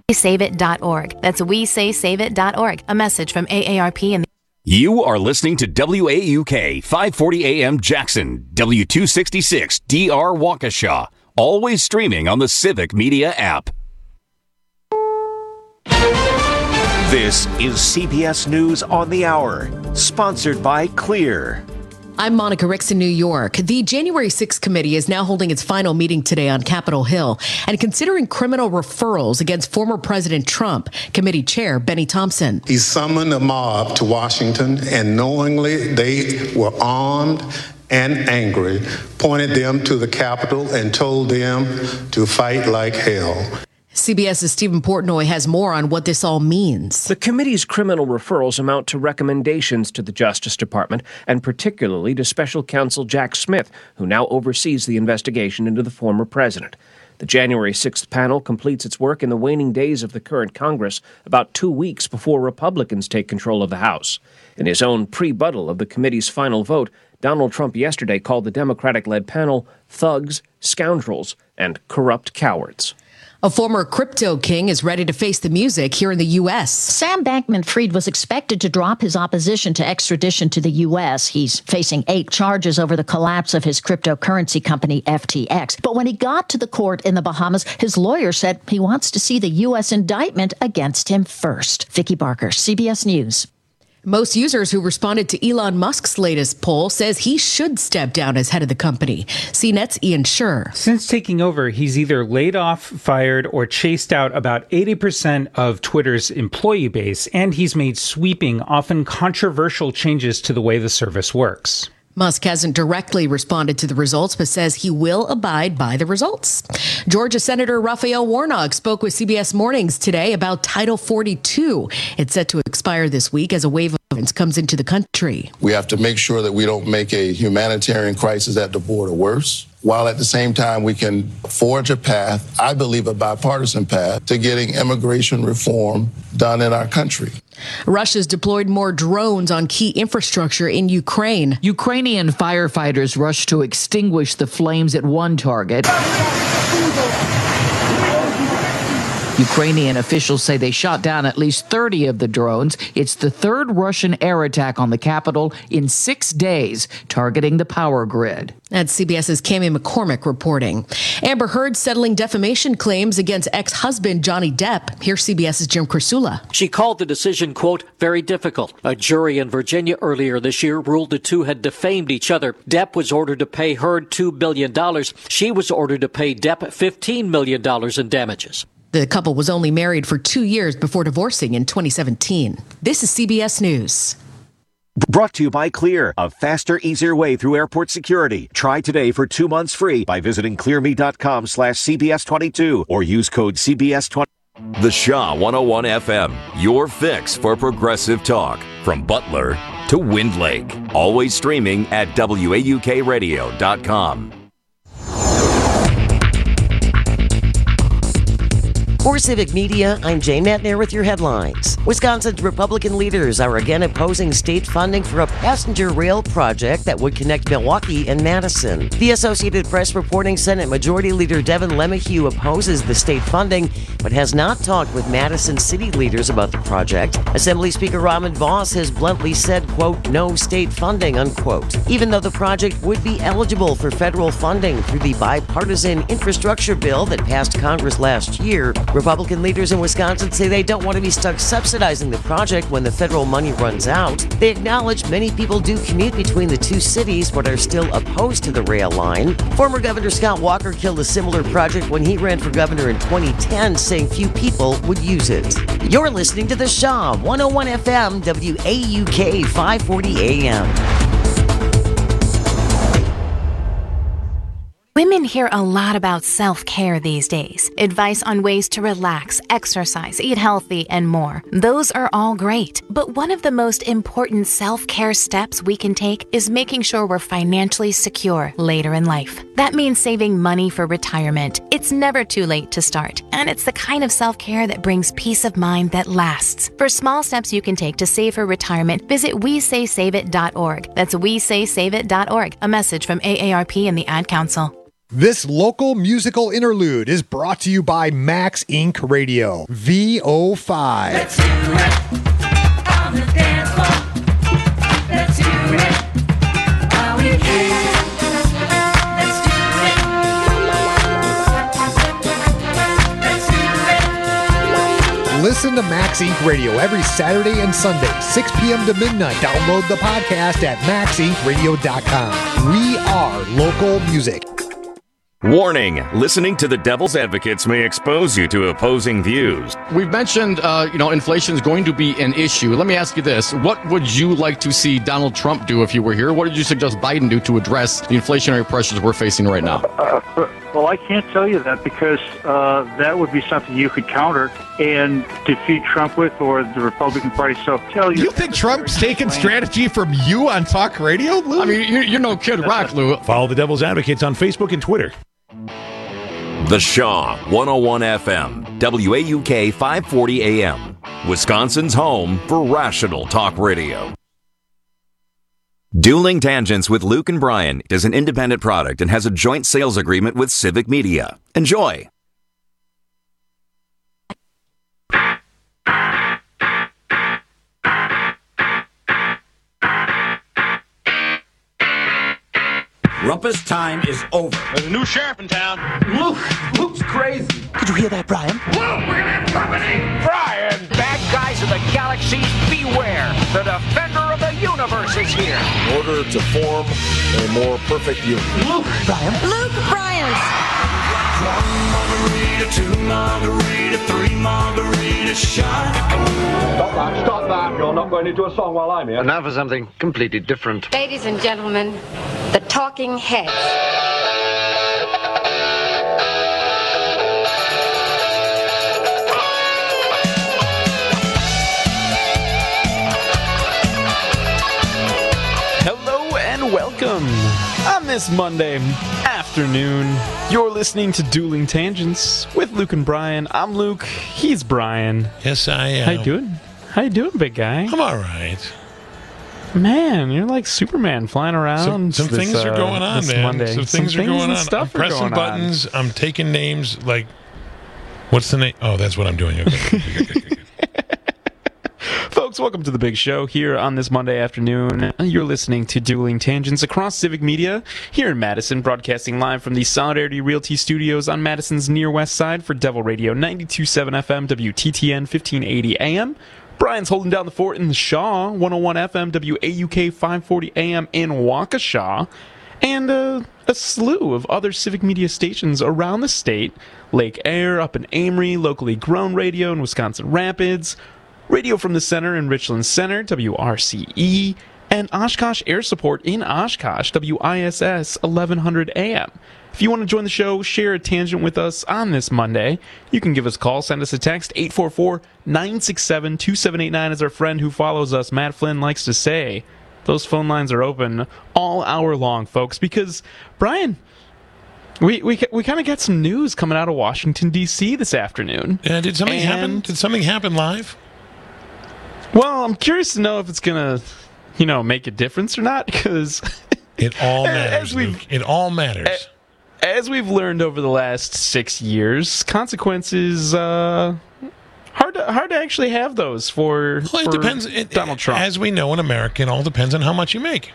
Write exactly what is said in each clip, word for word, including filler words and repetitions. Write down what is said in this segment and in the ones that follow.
save it dot org. That's we say save it dot org. A message from A A R P and the You are listening to W A U K five forty A M Jackson, W two sixty-six D R Waukesha. Always streaming on the Civic Media app. This is C B S News on the Hour, sponsored by Clear. I'm Monica Ricks in New York. The January sixth committee is now holding its final meeting today on Capitol Hill and considering criminal referrals against former President Trump. Committee Chair Benny Thompson. He summoned a mob to Washington, and knowingly they were armed and angry, pointed them to the Capitol and told them to fight like hell. CBS's Stephen Portnoy has more on what this all means. The committee's criminal referrals amount to recommendations to the Justice Department, and particularly to Special Counsel Jack Smith, who now oversees the investigation into the former president. The January sixth panel completes its work in the waning days of the current Congress, about two weeks before Republicans take control of the House. In his own pre-buttal of the committee's final vote, Donald Trump yesterday called the Democratic-led panel thugs, scoundrels, and corrupt cowards. A former crypto king is ready to face the music here in the U S. Sam Bankman-Fried was expected to drop his opposition to extradition to the U S. He's facing eight charges over the collapse of his cryptocurrency company, F T X. But when he got to the court in the Bahamas, his lawyer said he wants to see the U S indictment against him first. Vicki Barker, C B S News. Most users who responded to Elon Musk's latest poll says he should step down as head of the company. C NET's Ian Scher. Since taking over, he's either laid off, fired, or chased out about eighty percent of Twitter's employee base, and he's made sweeping, often controversial changes to the way the service works. Musk hasn't directly responded to the results, but says he will abide by the results. Georgia Senator Raphael Warnock spoke with C B S Mornings today about Title forty-two. It's set to expire this week as a wave of violence comes into the country. We have to make sure that we don't make a humanitarian crisis at the border worse, while at the same time we can forge a path, I believe a bipartisan path, to getting immigration reform done in our country. Russia's deployed more drones on key infrastructure in Ukraine. Ukrainian firefighters rushed to extinguish the flames at one target. Ukrainian officials say they shot down at least thirty of the drones. It's the third Russian air attack on the capital in six days, targeting the power grid. That's CBS's Cami McCormick reporting. Amber Heard settling defamation claims against ex-husband Johnny Depp. Here's CBS's Jim Krasula. She called the decision, quote, very difficult. A jury in Virginia earlier this year ruled the two had defamed each other. Depp was ordered to pay Heard two billion dollars. She was ordered to pay Depp fifteen million dollars in damages. The couple was only married for two years before divorcing in twenty seventeen. This is C B S News. Brought to you by Clear, a faster, easier way through airport security. Try today for two months free by visiting clearme.com slash CBS22 or use code C B S twenty. The Shaw one oh one F M, your fix for progressive talk. From Butler to Wind Lake. Always streaming at W A U K radio dot com. For Civic Media, I'm Jane Matnair with your headlines. Wisconsin's Republican leaders are again opposing state funding for a passenger rail project that would connect Milwaukee and Madison. The Associated Press reporting Senate Majority Leader Devin LeMahieu opposes the state funding, but has not talked with Madison city leaders about the project. Assembly Speaker Rahmand Voss has bluntly said, quote, no state funding, unquote. Even though the project would be eligible for federal funding through the bipartisan infrastructure bill that passed Congress last year, Republican leaders in Wisconsin say they don't want to be stuck subsidizing the project when the federal money runs out. They acknowledge many people do commute between the two cities but are still opposed to the rail line. Former Governor Scott Walker killed a similar project when he ran for governor in twenty ten, saying few people would use it. You're listening to The Shaw, one oh one F M, W A U K, five forty A M. Women hear a lot about self-care these days. Advice on ways to relax, exercise, eat healthy, and more. Those are all great. But one of the most important self-care steps we can take is making sure we're financially secure later in life. That means saving money for retirement. It's never too late to start. And it's the kind of self-care that brings peace of mind that lasts. For small steps you can take to save for retirement, visit we say save it dot org. That's we say save it dot org. A message from A A R P and the Ad Council. This local musical interlude is brought to you by Max Incorporated. Radio, V O five. Let's do it on the dance floor. Let's do it while we can. Let's do it. Let's do it. Listen to Max Incorporated. Radio every Saturday and Sunday, six p.m. to midnight. Download the podcast at max inc radio dot com. We are local music. Warning, listening to the Devil's Advocates may expose you to opposing views. We've mentioned, uh, you know, inflation is going to be an issue. Let me ask you this. What would you like to see Donald Trump do if you were here? What did you suggest Biden do to address the inflationary pressures we're facing right now? Uh, well, I can't tell you that because uh, that would be something you could counter and defeat Trump with or the Republican Party. So tell you. You think Trump's taking strategy from you on talk radio, Lou? I mean, you're, you're no Kid Rock, Lou. Follow the Devil's Advocates on Facebook and Twitter. The Shaw, one oh one F M, W A U K five forty A M, Wisconsin's home for rational talk radio. Dueling Tangents with Luke and Brian is an independent product and has a joint sales agreement with Civic Media. Enjoy. Rumpus time is over. There's a new sheriff in town. Luke! Luke's crazy. Did you hear that, Brian? Luke, we're gonna have company! Brian! Bad guys of the galaxies, beware! The defender of the universe is here! In order to form a more perfect union. Luke! Brian! Luke Bryant! One margarita, two margarita, three margarita shot. Stop that, stop that. You're not going to do a song while I'm here. And now for something completely different. Ladies and gentlemen, the Talking Heads. Hello and welcome. On this Monday afternoon, you're listening to Dueling Tangents with Luke and Brian. I'm Luke. He's Brian. Yes, I am. How you doing? How you doing, big guy? I'm all right. Man, you're like Superman flying around. Some, some this, things are uh, going on, man. Monday. Some things some are going on. Stuff I'm pressing going buttons. On. I'm taking names. Like, what's the name? Oh, that's what I'm doing. Okay. Folks, welcome to the big show here on this Monday afternoon. You're listening to Dueling Tangents across Civic Media here in Madison, broadcasting live from the Solidarity Realty Studios on Madison's near west side for Devil Radio ninety-two point seven F M, W T T N fifteen eighty A M. Brian's holding down the fort in the Shaw, one oh one F M, W A U K five forty A M in Waukesha, and uh, a slew of other Civic Media stations around the state. Lake Air up in Amory, locally grown radio in Wisconsin Rapids, Radio from the Center in Richland Center, W R C E, and Oshkosh Air Support in Oshkosh, W I S S eleven hundred A M. If you want to join the show, share a tangent with us on this Monday, you can give us a call, send us a text, eight four four, nine six seven, two seven eight nine, as our friend who follows us, Matt Flynn, likes to say. Those phone lines are open all hour long, folks, because, Brian, we we we kind of got some news coming out of Washington, D C this afternoon. Yeah, did something and, happen? Did something happen live? Well, I'm curious to know if it's going to, you know, make a difference or not, because it all matters. Luke. It all matters. As we've learned over the last six years, consequences uh, hard to hard to actually have those for, well, it for depends. It, Donald Trump. As we know in America, it all depends on how much you make.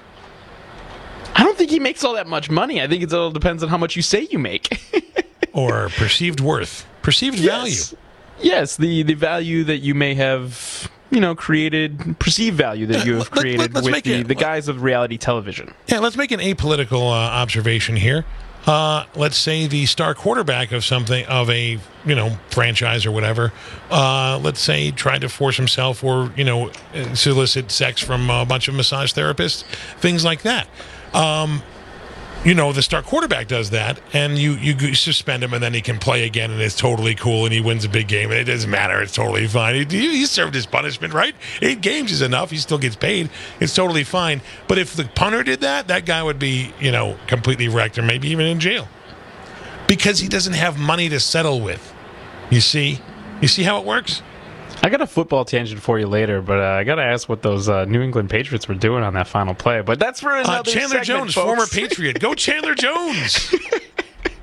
I don't think he makes all that much money. I think it all depends on how much you say you make, or perceived worth, perceived yes. value. Yes, the the value that you may have. You know, created, perceived value that you have created let, let, with the, it, the guise of reality television. Yeah, let's make an apolitical uh, observation here. Uh, let's say the star quarterback of something, of a, you know, franchise or whatever, uh, let's say tried to force himself or, you know, solicit sex from a bunch of massage therapists, things like that. Um, you know, the star quarterback does that, and you, you suspend him, and then he can play again, and it's totally cool, and he wins a big game, and it doesn't matter. It's totally fine. He, he served his punishment, right? Eight games is enough. He still gets paid. It's totally fine. But if the punter did that, that guy would be, you know, completely wrecked or maybe even in jail because he doesn't have money to settle with. You see? You see how it works? I got a football tangent for you later, but uh, I got to ask what those uh, New England Patriots were doing on that final play. But that's for another uh, Chandler segment, Jones, folks. former Patriot. Go Chandler Jones.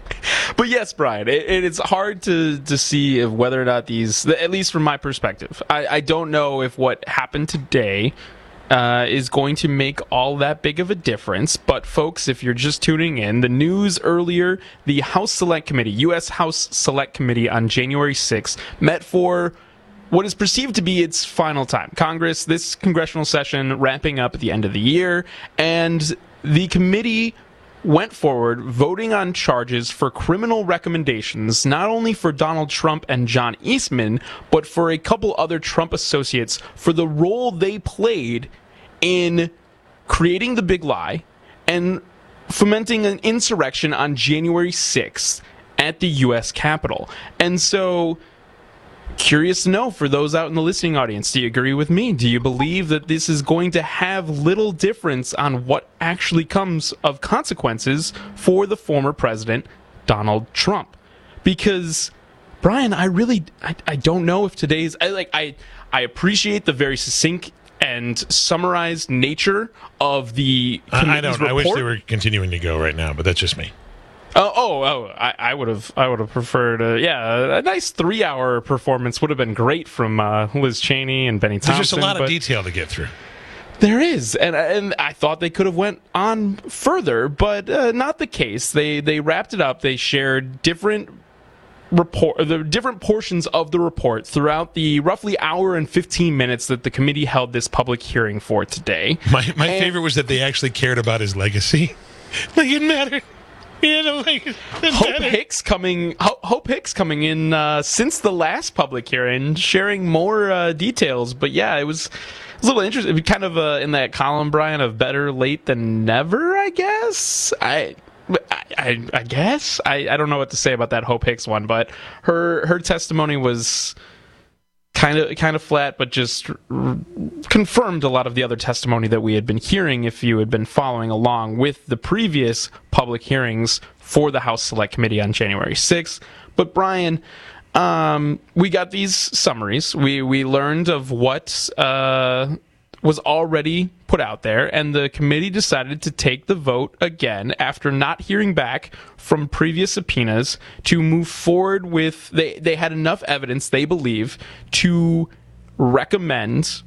But yes, Brian, it, it's hard to, to see if whether or not these, at least from my perspective, I, I don't know if what happened today uh, is going to make all that big of a difference. But folks, if you're just tuning in, the news earlier, the House Select Committee, U S House Select Committee on January sixth met for what is perceived to be its final time. Congress, this congressional session wrapping up at the end of the year, and the committee went forward voting on charges for criminal recommendations, not only for Donald Trump and John Eastman, but for a couple other Trump associates for the role they played in creating the big lie and fomenting an insurrection on January sixth at the U S Capitol. And so, curious to know, for those out in the listening audience, do you agree with me? Do you believe that this is going to have little difference on what actually comes of consequences for the former president, Donald Trump? Because, Brian, I really, I, I don't know if today's, I like, I, I appreciate the very succinct and summarized nature of the I, I committee's don't. report. I wish they were continuing to go right now, but that's just me. Oh, oh, oh! I, I would have, I would have preferred, a, yeah, a nice three-hour performance would have been great from uh, Liz Cheney and Benny Thompson. There's just a lot of detail to get through. There is, and and I thought they could have went on further, but uh, not the case. They they wrapped it up. They shared different report, the different portions of the report throughout the roughly hour and fifteen minutes that the committee held this public hearing for today. My my and, favorite was that they actually cared about his legacy. Like it mattered. You know, like, Hope Hicks coming. Hope Hicks coming in uh, since the last public hearing, sharing more uh, details. But yeah, it was, it was a little interesting. Kind of uh, in that column, Brian, of better late than never. I guess. I. I, I guess I, I don't know what to say about that Hope Hicks one, but her her testimony was kind of kind of flat, but just r- confirmed a lot of the other testimony that we had been hearing if you had been following along with the previous public hearings for the House Select Committee on January sixth. But Brian, um, we got these summaries. We we learned of what uh, was already put out there, and the committee decided to take the vote again after not hearing back from previous subpoenas to move forward with, they, they had enough evidence, they believe, to recommend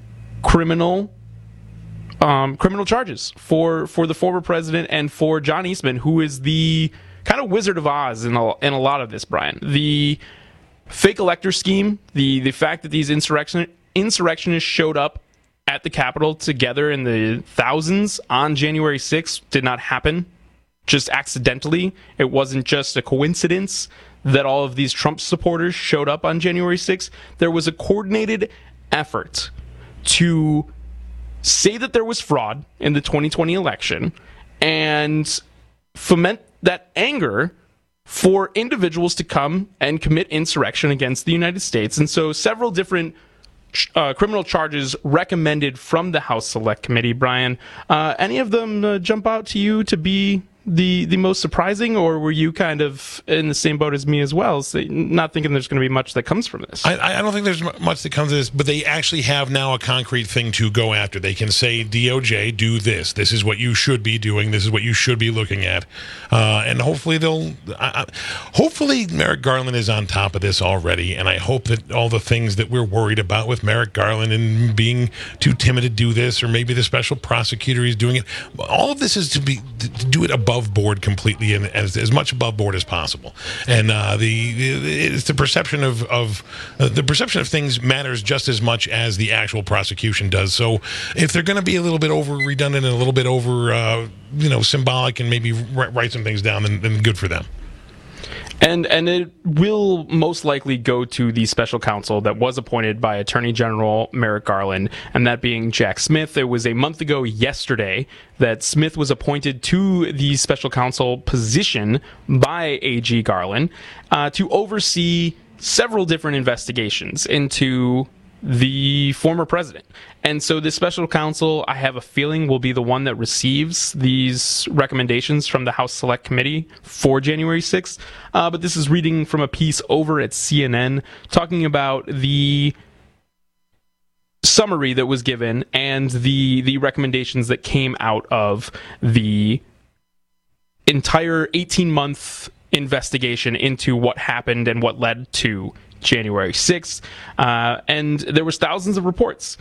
criminal um, criminal charges for, for the former president and for John Eastman, who is the kind of Wizard of Oz in a, in a lot of this, Brian. The fake elector scheme, the, the fact that these insurrection, insurrectionists showed up at the Capitol together in the thousands on January sixth did not happen just accidentally. It wasn't just a coincidence that all of these Trump supporters showed up on January sixth. There was a coordinated effort to say that there was fraud in the twenty twenty election and foment that anger for individuals to come and commit insurrection against the United States. And so several different Uh, criminal charges recommended from the House Select Committee. Brian, uh, any of them uh, jump out to you to be the the most surprising, or were you kind of in the same boat as me as well, so not thinking there's going to be much that comes from this? I, I don't think there's much that comes of this, but they actually have now a concrete thing to go after. They can say, D O J, do this. This is what you should be doing. This is what you should be looking at. Uh, and hopefully they'll... I, I, hopefully Merrick Garland is on top of this already, and I hope that all the things that we're worried about with Merrick Garland and being too timid to do this, or maybe the special prosecutor is doing it, all of this is to be to do it above board completely, and as, as much above board as possible. And uh, the, the it's the perception of of uh, the perception of things matters just as much as the actual prosecution does. So if they're going to be a little bit over redundant and a little bit over uh, you know symbolic and maybe write some things down, then, then good for them. And and it will most likely go to the special counsel that was appointed by Attorney General Merrick Garland, and that being Jack Smith. It was a month ago yesterday that Smith was appointed to the special counsel position by A G Garland uh, to oversee several different investigations into the former president. And so this special counsel, I have a feeling, will be the one that receives these recommendations from the House Select Committee for January sixth. Uh, but this is reading from a piece over at C N N talking about the summary that was given and the the recommendations that came out of the entire eighteen-month investigation into what happened and what led to January sixth. Uh, and there was thousands of reports.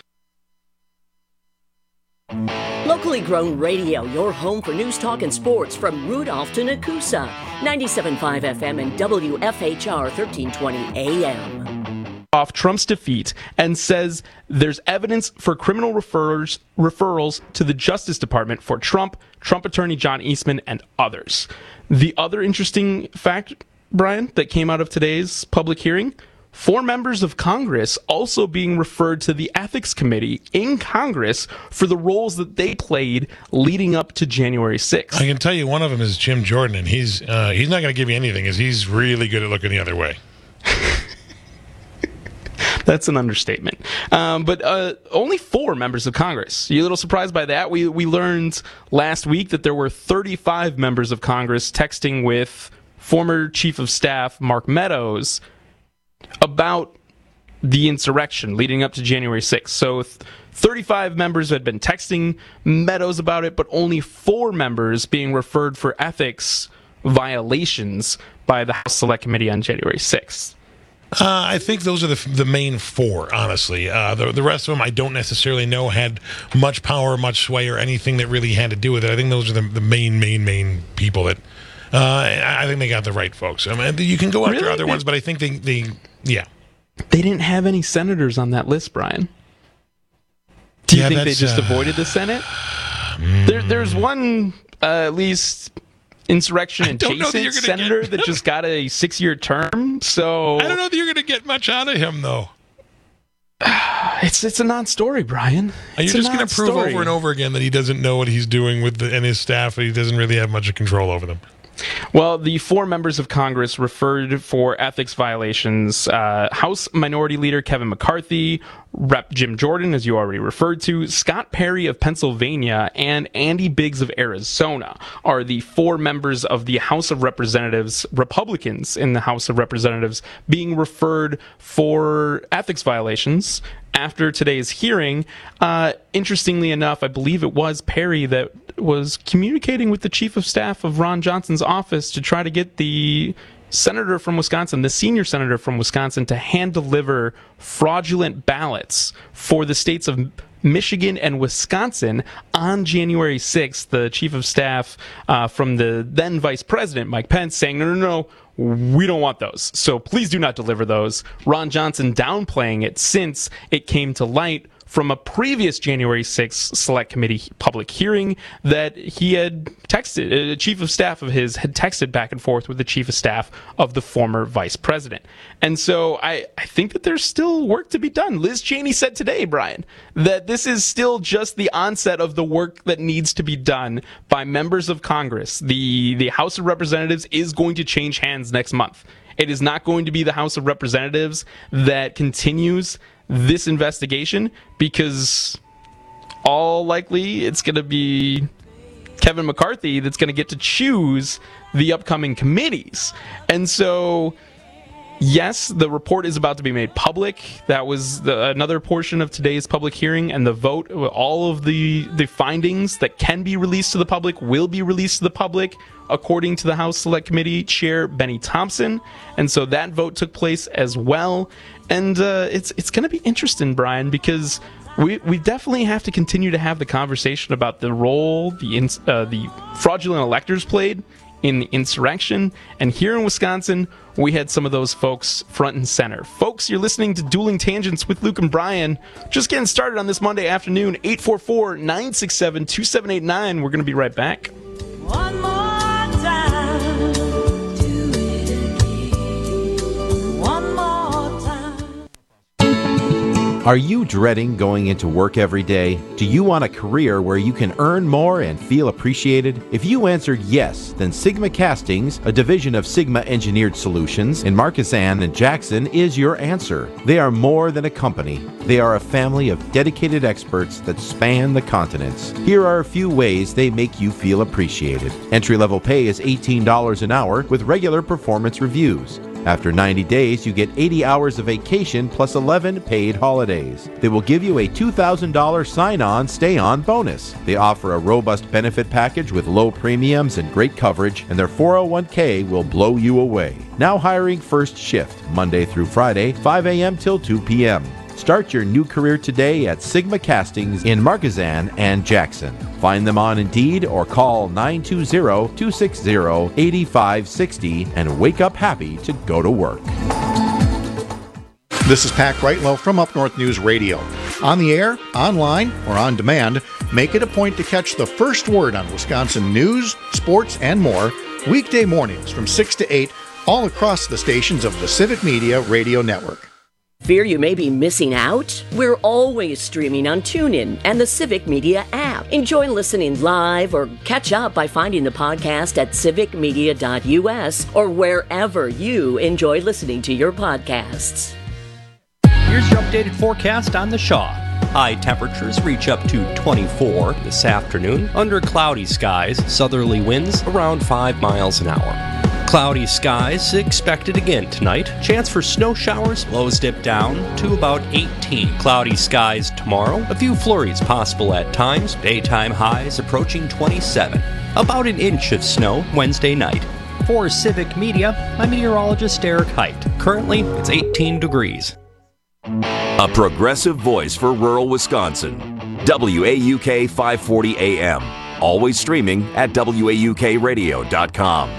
Locally grown radio, your home for news, talk, and sports from Rudolph to Nakusa. ninety-seven point five F M and W F H R thirteen twenty A M. Off Trump's defeat and says there's evidence for criminal referrals, referrals to the Justice Department for Trump, Trump attorney John Eastman, and others. The other interesting fact, Brian, that came out of today's public hearing, four members of Congress also being referred to the Ethics Committee in Congress for the roles that they played leading up to January sixth. I can tell you one of them is Jim Jordan, and he's uh, he's not going to give you anything, as he's really good at looking the other way. That's an understatement. Um, but uh, only four members of Congress. You a little surprised by that? We we learned last week that there were thirty-five members of Congress texting with former Chief of Staff Mark Meadows about the insurrection leading up to January sixth. So th- thirty-five members had been texting Meadows about it, but only four members being referred for ethics violations by the House Select Committee on January sixth. Uh, I think those are the the main four, honestly. Uh, the, the rest of them I don't necessarily know had much power, much sway, or anything that really had to do with it. I think those are the, the main, main, main people that... Uh, I think they got the right folks. I mean, you can go after Really? other ones, but I think they, they, yeah. They didn't have any senators on that list, Brian. Do you Yeah, think they that's, just uh, avoided the Senate? There, there's one, uh, at least, insurrection don't know that adjacent you're gonna senator get- that just got a six-year term. So I don't know that you're going to get much out of him, though. it's it's a non-story, Brian. You're It's a just going to prove non-story. over and over again that he doesn't know what he's doing with the, and his staff, and he doesn't really have much control over them. Well, the four members of Congress referred for ethics violations, uh, House Minority Leader Kevin McCarthy, Representative Jim Jordan, as you already referred to, Scott Perry of Pennsylvania, and Andy Biggs of Arizona are the four members of the House of Representatives, Republicans in the House of Representatives, being referred for ethics violations after today's hearing. Uh, interestingly enough, I believe it was Perry that was communicating with the chief of staff of Ron Johnson's office to try to get the senator from Wisconsin, the senior senator from Wisconsin, to hand deliver fraudulent ballots for the states of Michigan and Wisconsin on January sixth. The chief of staff uh, from the then vice president, Mike Pence, saying, no, no, no, we don't want those. So please do not deliver those. Ron Johnson downplaying it since it came to light from a previous January sixth Select Committee public hearing that he had texted, a chief of staff of his had texted back and forth with the chief of staff of the former vice president. And so I, I think that there's still work to be done. Liz Cheney said today, Brian, that this is still just the onset of the work that needs to be done by members of Congress. The, the House of Representatives is going to change hands next month. It is not going to be the House of Representatives that continues this investigation, because all likely it's going to be Kevin McCarthy that's going to get to choose the upcoming committees. And so, yes, the report is about to be made public. That was the, another portion of today's public hearing, and the vote, all of the, the findings that can be released to the public will be released to the public, according to the House Select Committee Chair Benny Thompson. And so that vote took place as well. And uh, it's it's going to be interesting, Brian, because we we definitely have to continue to have the conversation about the role the ins, uh, the fraudulent electors played in the insurrection. And here in Wisconsin, we had some of those folks front and center. Folks, you're listening to Dueling Tangents with Luke and Brian. Just getting started on this Monday afternoon. eight four four, nine six seven, two seven eight nine. We're going to be right back. One more time. Do it again. One more time. Are you dreading going into work every day? Do you want a career where you can earn more and feel appreciated? If you answered yes, then Sigma Castings, a division of Sigma Engineered Solutions in Marcus Ann and Jackson, is your answer. They are more than a company. They are a family of dedicated experts that span the continents. Here are a few ways they make you feel appreciated. Entry-level pay is eighteen dollars an hour with regular performance reviews. After ninety days, you get eighty hours of vacation plus eleven paid holidays. They will give you a two thousand dollars sign-on, stay-on bonus. They offer a robust benefit package with low premiums and great coverage, and their four oh one k will blow you away. Now hiring first shift, Monday through Friday, five a.m. till two p.m. Start your new career today at Sigma Castings in Marquezan and Jackson. Find them on Indeed or call nine two zero, two six zero, eight five six zero and wake up happy to go to work. This is Pat Greitlow from Up North News Radio. On the air, online, or on demand, make it a point to catch the first word on Wisconsin news, sports, and more weekday mornings from six to eight all across the stations of the Civic Media Radio Network. Fear you may be missing out? We're always streaming on TuneIn and the Civic Media app. Enjoy listening live or catch up by finding the podcast at civic media dot u s or wherever you enjoy listening to your podcasts. Here's your updated forecast on the Shaw. High temperatures reach up to twenty-four this afternoon under cloudy skies, southerly winds around five miles an hour. Cloudy skies expected again tonight. Chance for snow showers, lows dip down to about eighteen. Cloudy skies tomorrow. A few flurries possible at times. Daytime highs approaching twenty-seven. About an inch of snow Wednesday night. For Civic Media, I'm meteorologist Eric Height. Currently, it's eighteen degrees. A progressive voice for rural Wisconsin. W A U K five forty A M. Always streaming at W A U K radio dot com.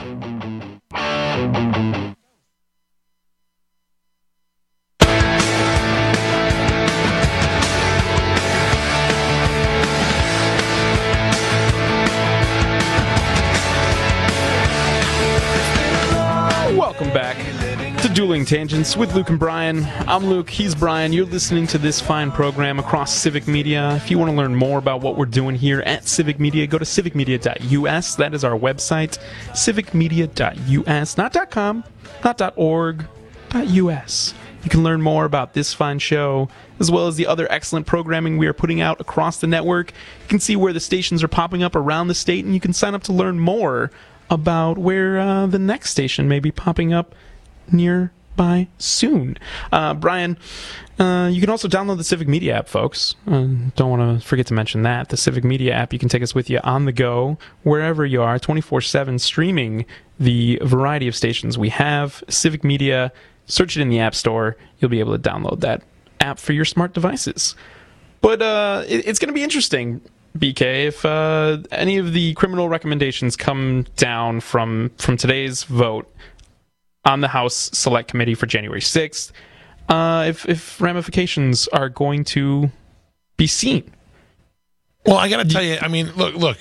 Welcome back to Dueling Tangents with Luke and Brian. I'm Luke, he's Brian. You're listening to this fine program across Civic Media. If you want to learn more about what we're doing here at Civic Media, go to civic media dot u s. That is our website, civic media dot u s. Not .com, not .org, .us. You can learn more about this fine show, as well as the other excellent programming we are putting out across the network. You can see where the stations are popping up around the state, and you can sign up to learn more about where uh, the next station may be popping up nearby soon. Uh, Brian, uh, you can also download the Civic Media app, folks. Uh, don't want to forget to mention that. The Civic Media app, you can take us with you on the go, wherever you are, twenty-four seven, streaming the variety of stations we have. Civic Media, search it in the App Store. You'll be able to download that app for your smart devices. But uh, it, it's going to be interesting, B K, if uh, any of the criminal recommendations come down from, from today's vote on the House Select Committee for January sixth, uh, if, if ramifications are going to be seen. Well, I got to tell you, I mean, look, look.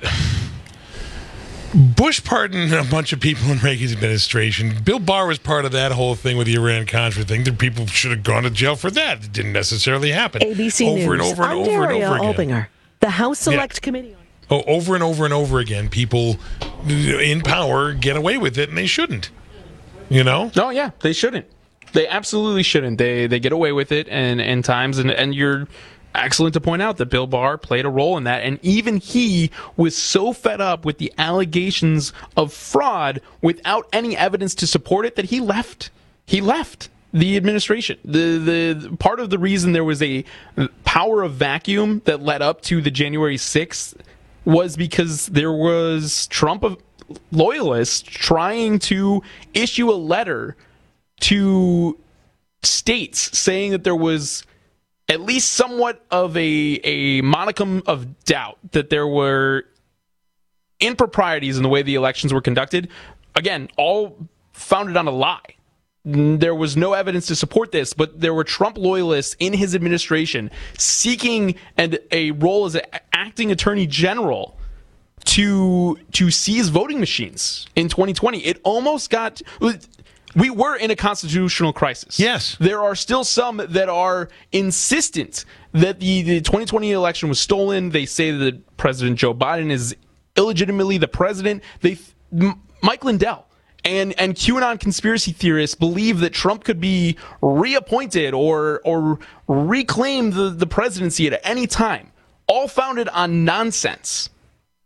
Bush pardoned a bunch of people in Reagan's administration. Bill Barr was part of that whole thing with the Iran-Contra thing. That people should have gone to jail for that. It didn't necessarily happen. A B C over News. and over and I'm over and Daria over again. Albinger. The House Select Yeah. Committee. Oh, over and over and over again, people in power get away with it, and they shouldn't. You know? No, yeah, they shouldn't. They absolutely shouldn't. They they get away with it, and and times, and and you're excellent to point out that Bill Barr played a role in that, and even he was so fed up with the allegations of fraud without any evidence to support it that he left. He left the administration. The the part of the reason there was a power of vacuum that led up to the January sixth was because there was Trump of loyalists trying to issue a letter to states saying that there was at least somewhat of a a modicum of doubt that there were improprieties in the way the elections were conducted. Again, all founded on a lie. There was no evidence to support this, but there were Trump loyalists in his administration seeking and a role as an acting attorney general to to seize voting machines in twenty twenty. It almost got... We were in a constitutional crisis. Yes. There are still some that are insistent that the, the twenty twenty election was stolen. They say that President Joe Biden is illegitimately the president. They, M- Mike Lindell and, and QAnon conspiracy theorists believe that Trump could be reappointed or or reclaim the, the presidency at any time. All founded on nonsense.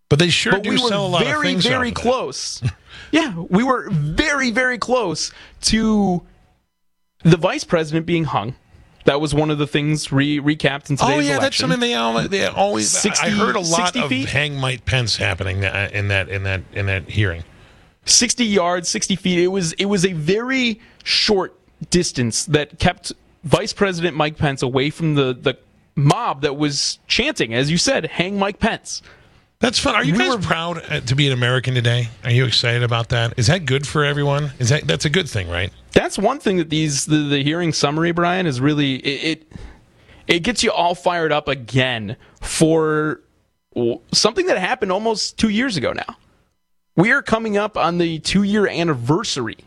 But they sure but do we sell were a lot very, of things. very off of close. Yeah, we were very, very close to the vice president being hung. That was one of the things re- recapped in today's election. Oh yeah, that's something they always. They always sixty, I heard a lot of feet? hang Mike Pence happening in that in that in that hearing. sixty yards, sixty feet. It was it was a very short distance that kept Vice President Mike Pence away from the the mob that was chanting, as you said, "Hang Mike Pence." That's fun. Are you We guys were- proud uh, to be an American today? Are you excited about that? Is that good for everyone? Is that that's a good thing, right? That's one thing that these the, the hearing summary, Brian, is really it, it it gets you all fired up again for something that happened almost two years ago now. We are coming up on the two-year anniversary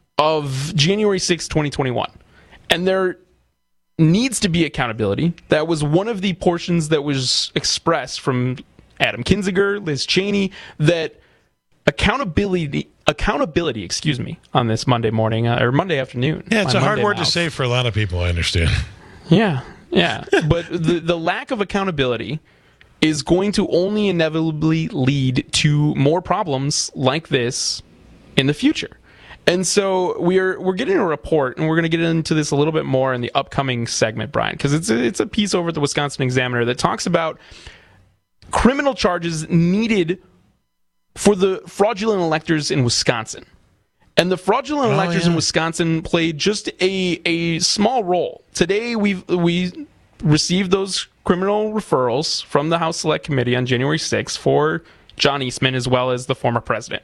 of January sixth, twenty twenty-one, and there needs to be accountability. That was one of the portions that was expressed from Adam Kinzinger, Liz Cheney, that accountability, accountability, excuse me, on this Monday morning uh, or Monday afternoon. Yeah, it's My a hard Monday word mouth. to say for a lot of people. I understand. Yeah, yeah, but the the lack of accountability is going to only inevitably lead to more problems like this in the future. And so we're we're getting a report, and we're going to get into this a little bit more in the upcoming segment, Brian, because it's a, it's a piece over at the Wisconsin Examiner that talks about criminal charges needed for the fraudulent electors in Wisconsin. And the fraudulent Oh, electors yeah. in Wisconsin played just a a small role. Today we we received those criminal referrals from the House Select Committee on January sixth for John Eastman as well as the former president.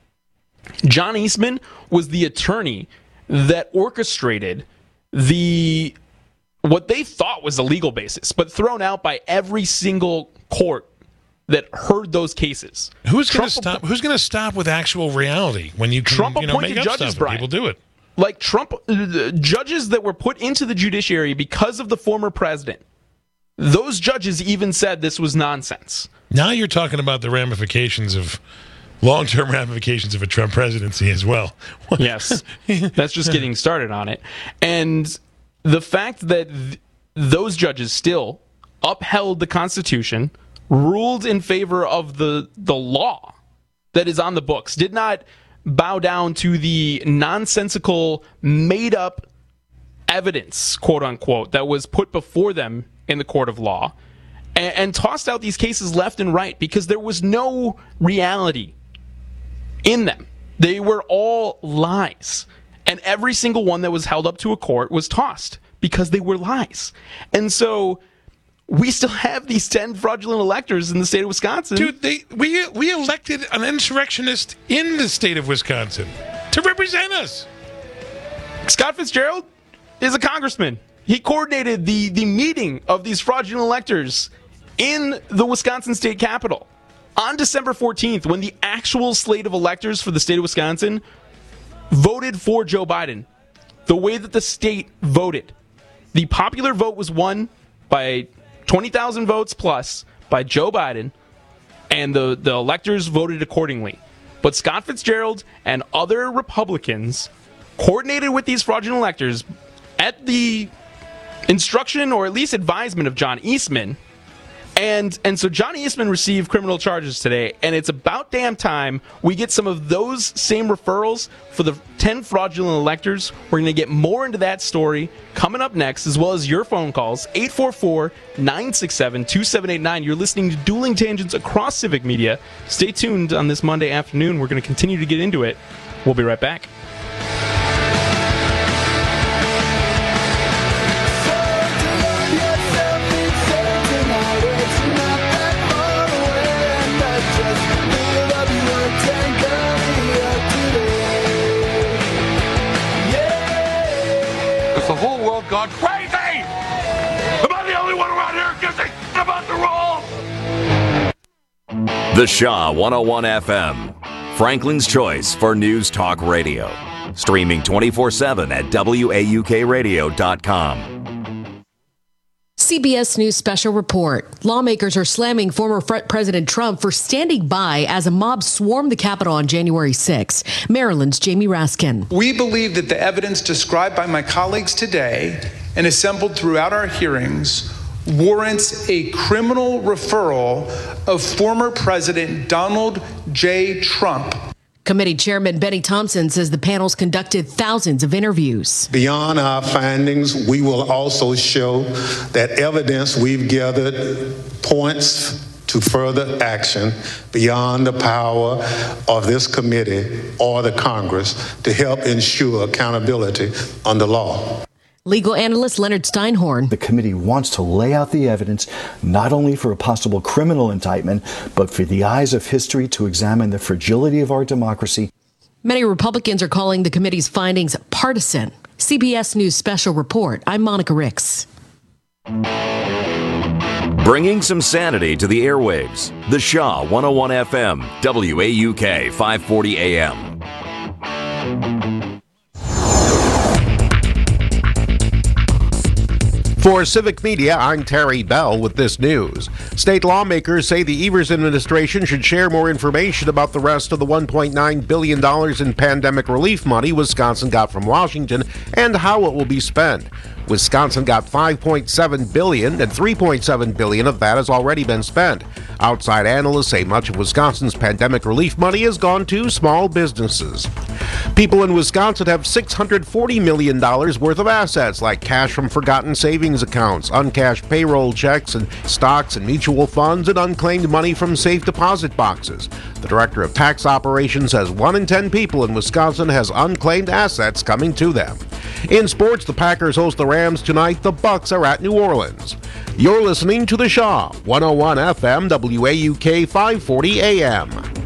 John Eastman was the attorney that orchestrated the what they thought was a legal basis, but thrown out by every single court that heard those cases. Who's going to Trump stop? Who's going to stop with actual reality when you can, Trump you know, appointed make up judges, stuff and Brian. people do it? Like Trump, uh, the judges that were put into the judiciary because of the former president, those judges even said this was nonsense. Now you're talking about the ramifications of long-term ramifications of a Trump presidency as well. Yes, that's just getting started on it. And the fact that th- those judges still upheld the Constitution, ruled in favor of the the law that is on the books, did not bow down to the nonsensical, made-up evidence, quote-unquote, that was put before them in the court of law, and, and tossed out these cases left and right because there was no reality in them. They were all lies. And every single one that was held up to a court was tossed because they were lies. And so we still have these ten fraudulent electors in the state of Wisconsin. Dude, they we we elected an insurrectionist in the state of Wisconsin to represent us. Scott Fitzgerald is a congressman. He coordinated the, the meeting of these fraudulent electors in the Wisconsin state capitol on December fourteenth, when the actual slate of electors for the state of Wisconsin voted for Joe Biden. The way that the state voted. The popular vote was won by twenty thousand votes plus by Joe Biden, and the, the electors voted accordingly. But Scott Fitzgerald and other Republicans coordinated with these fraudulent electors at the instruction or at least advisement of John Eastman. And and so John Eastman received criminal charges today, and it's about damn time we get some of those same referrals for the ten fraudulent electors. We're going to get more into that story coming up next, as well as your phone calls, eight four four, nine six seven, two seven eight nine. You're listening to Dueling Tangents across Civic Media. Stay tuned on this Monday afternoon. We're going to continue to get into it. We'll be right back. Has the whole world gone crazy? Am I the only one around here who gives a shit about the rules? The Shaw one oh one F M, Franklin's choice for news talk radio. Streaming twenty-four seven at W A U K radio dot com. C B S News special report. Lawmakers are slamming former President Trump for standing by as a mob swarmed the Capitol on January sixth. Maryland's Jamie Raskin. We believe that the evidence described by my colleagues today and assembled throughout our hearings warrants a criminal referral of former President Donald J. Trump. Committee Chairman Benny Thompson says the panels conducted thousands of interviews. Beyond our findings, we will also show that evidence we've gathered points to further action beyond the power of this committee or the Congress to help ensure accountability under law. Legal analyst Leonard Steinhorn. The committee wants to lay out the evidence not only for a possible criminal indictment, but for the eyes of history to examine the fragility of our democracy. Many Republicans are calling the committee's findings partisan. C B S News Special Report. I'm Monica Ricks. Bringing some sanity to the airwaves. The Shaw one oh one F M, W A U K five forty A M. For Civic Media, I'm Terry Bell with this news. State lawmakers say the Evers administration should share more information about the rest of the one point nine billion dollars in pandemic relief money Wisconsin got from Washington and how it will be spent. Wisconsin got five point seven billion dollars and three point seven billion dollars of that has already been spent. Outside analysts say much of Wisconsin's pandemic relief money has gone to small businesses. People in Wisconsin have six hundred forty million dollars worth of assets like cash from forgotten savings accounts, uncashed payroll checks, and stocks and mutual funds, and unclaimed money from safe deposit boxes. The director of tax operations says one in ten people in Wisconsin has unclaimed assets coming to them. In sports, the Packers host the Rams tonight. The Bucks are at New Orleans. You're listening to The Shaw, one oh one F M, W A U K five forty A M.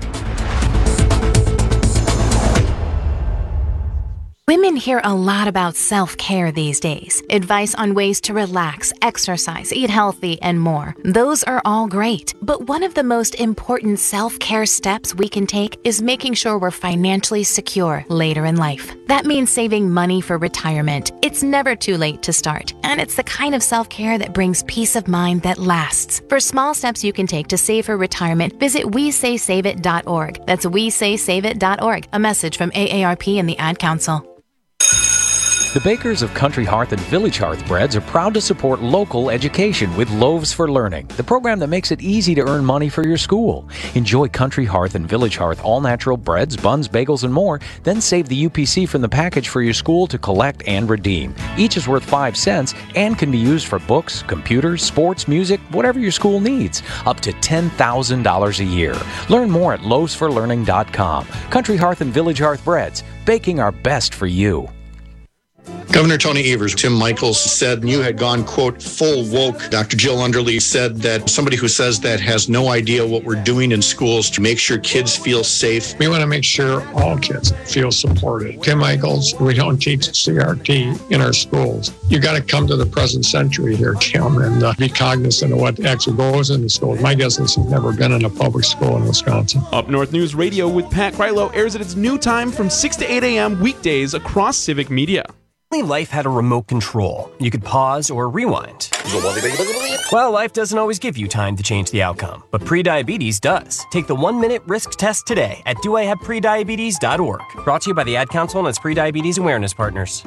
Women hear a lot about self-care these days. Advice on ways to relax, exercise, eat healthy, and more. Those are all great. But one of the most important self-care steps we can take is making sure we're financially secure later in life. That means saving money for retirement. It's never too late to start, and it's the kind of self-care that brings peace of mind that lasts. For small steps you can take to save for retirement, visit we say save it dot org. That's we say save it dot org. A message from A A R P and the Ad Council. The bakers of Country Hearth and Village Hearth Breads are proud to support local education with Loaves for Learning, the program that makes it easy to earn money for your school. Enjoy Country Hearth and Village Hearth all-natural breads, buns, bagels, and more, then save the U P C from the package for your school to collect and redeem. Each is worth five cents and can be used for books, computers, sports, music, whatever your school needs, up to ten thousand dollars a year. Learn more at loaves for learning dot com. Country Hearth and Village Hearth Breads, baking our best for you. Governor Tony Evers, Tim Michaels said you had gone, quote, full woke. Doctor Jill Underly said that somebody who says that has no idea what we're doing in schools to make sure kids feel safe. We want to make sure all kids feel supported. Tim Michaels, we don't teach C R T in our schools. You got to come to the present century here, Tim, and uh, be cognizant of what actually goes in the schools. My guess is he's never been in a public school in Wisconsin. Up North News Radio with Pat Krylo airs at its new time from six to eight a.m. weekdays across Civic Media. Life had a remote control. You could pause or rewind. Well, life doesn't always give you time to change the outcome, but prediabetes does. Take the one-minute risk test today at do I have prediabetes dot org. Brought to you by the Ad Council and its prediabetes awareness partners.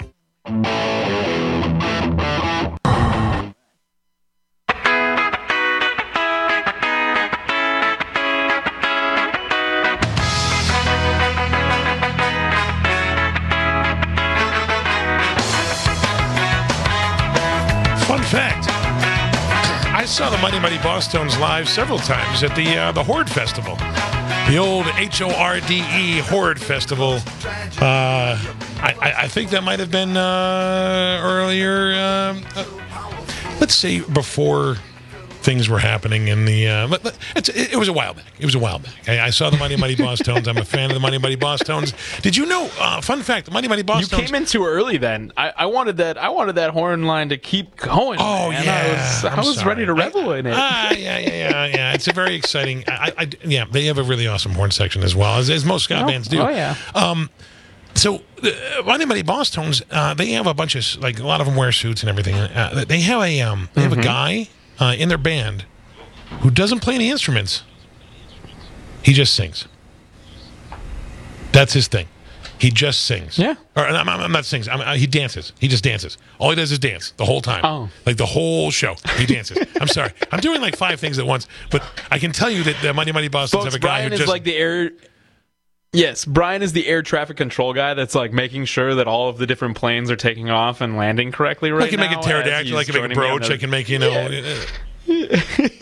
Fun fact, I saw the Mighty Mighty Bosstones live several times at the uh, the Horde Festival. The old H O R D E Horde Festival. Uh, I, I, I think that might have been uh, earlier, um, uh, let's say before things were happening in the... Uh, but it's, it, it was a while back. It was a while back. I, I saw the Mighty Mighty Bosstones. I'm a fan of the Mighty Mighty Bosstones. Did you know, uh, fun fact, the Mighty Mighty Bosstones... You came in too early then. I, I wanted that I wanted that horn line to keep going. Oh, man. yeah. I was, I was ready to revel in it. Ah, yeah, yeah, yeah, yeah. It's a very exciting... I, I, yeah, they have a really awesome horn section as well, as, as most ska Oh, bands do. oh, yeah. Um, so, uh, Mighty Mighty Bosstones, uh, they have a bunch of... Like, a lot of them wear suits and everything. Uh, they have a, um, they have Mm-hmm. a guy uh, in their band who doesn't play any instruments. He just sings. That's his thing. He just sings. Yeah. Or I'm, I'm not sings. I'm, he dances. He just dances. All he does is dance the whole time. Oh. Like the whole show. He dances. I'm sorry. I'm doing like five things at once, but I can tell you that the Money Money Boston's Folks, have a guy Brian who is just like the air. Yes, Brian is the air traffic control guy that's like making sure that all of the different planes are taking off and landing correctly right now. I can make a pterodactyl. I can make a brooch. I can make, you know. Yeah.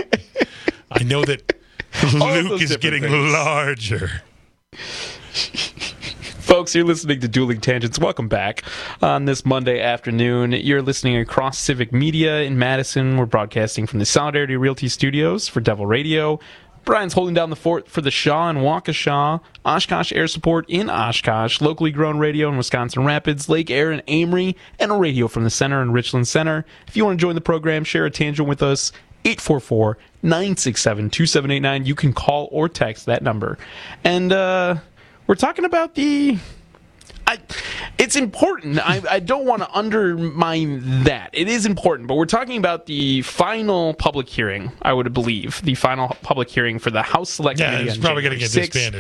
I know that Luke is getting things. larger. Folks, you're listening to Dueling Tangents. Welcome back on this Monday afternoon. You're listening across Civic Media in Madison. We're broadcasting from the Solidarity Realty Studios for Devil Radio. Brian's holding down the fort for the Shaw and Waukesha, Oshkosh Air Support in Oshkosh, locally grown radio in Wisconsin Rapids, Lake Air in Amory, and a radio from the Center in Richland Center. If you want to join the program, share a tangent with us, eight four four, nine six seven, two seven eight nine. You can call or text that number. And uh, we're talking about the... I, it's important. I, I don't want to undermine that. It is important, but we're talking about the final public hearing, I would believe, the final public hearing for the House Select Yeah, Committee. it's on probably going to get January sixth. disbanded.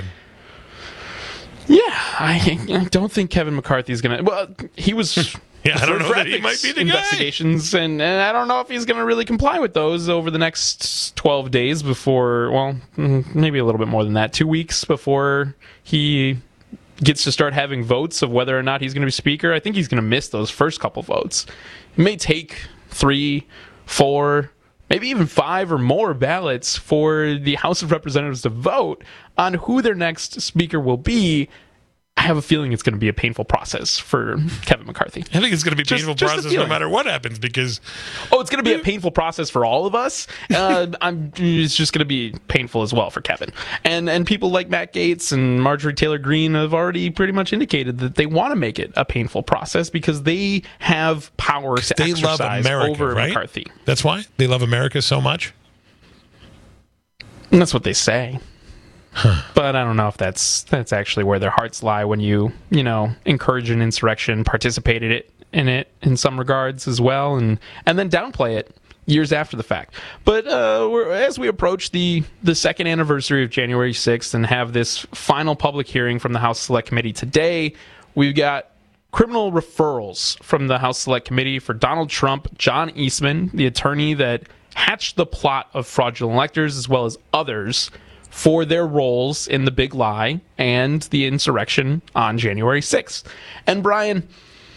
Yeah, I, I don't think Kevin McCarthy is going to... Well, he was... Yeah, I don't know for that he ethics might be the investigations, and, and I don't know if he's going to really comply with those over the next twelve days before, well, maybe a little bit more than that, two weeks before he gets to start having votes of whether or not he's going to be speaker. I think he's going to miss those first couple votes. It may take three, four, maybe even five or more ballots for the House of Representatives to vote on who their next speaker will be. I have a feeling it's going to be a painful process for Kevin McCarthy. I think it's going to be a Just- painful just a process no feeling. matter what happens because... Oh, it's going to be a painful process for all of us. Uh, I'm, it's just going to be painful as well for Kevin. And and people like Matt Gaetz and Marjorie Taylor Greene have already pretty much indicated that they want to make it a painful process because they have power to they love exercise America, over right? McCarthy. That's why? They love America so much? And that's what they say. But I don't know if that's that's actually where their hearts lie when you, you know, encourage an insurrection, participate in it, in it in some regards as well, and, and then downplay it years after the fact. But uh, we're, as we approach the, the second anniversary of January sixth and have this final public hearing from the House Select Committee today, we've got criminal referrals from the House Select Committee for Donald Trump, John Eastman, the attorney that hatched the plot of fraudulent electors, as well as others, for their roles in the big lie and the insurrection on January sixth. And Brian,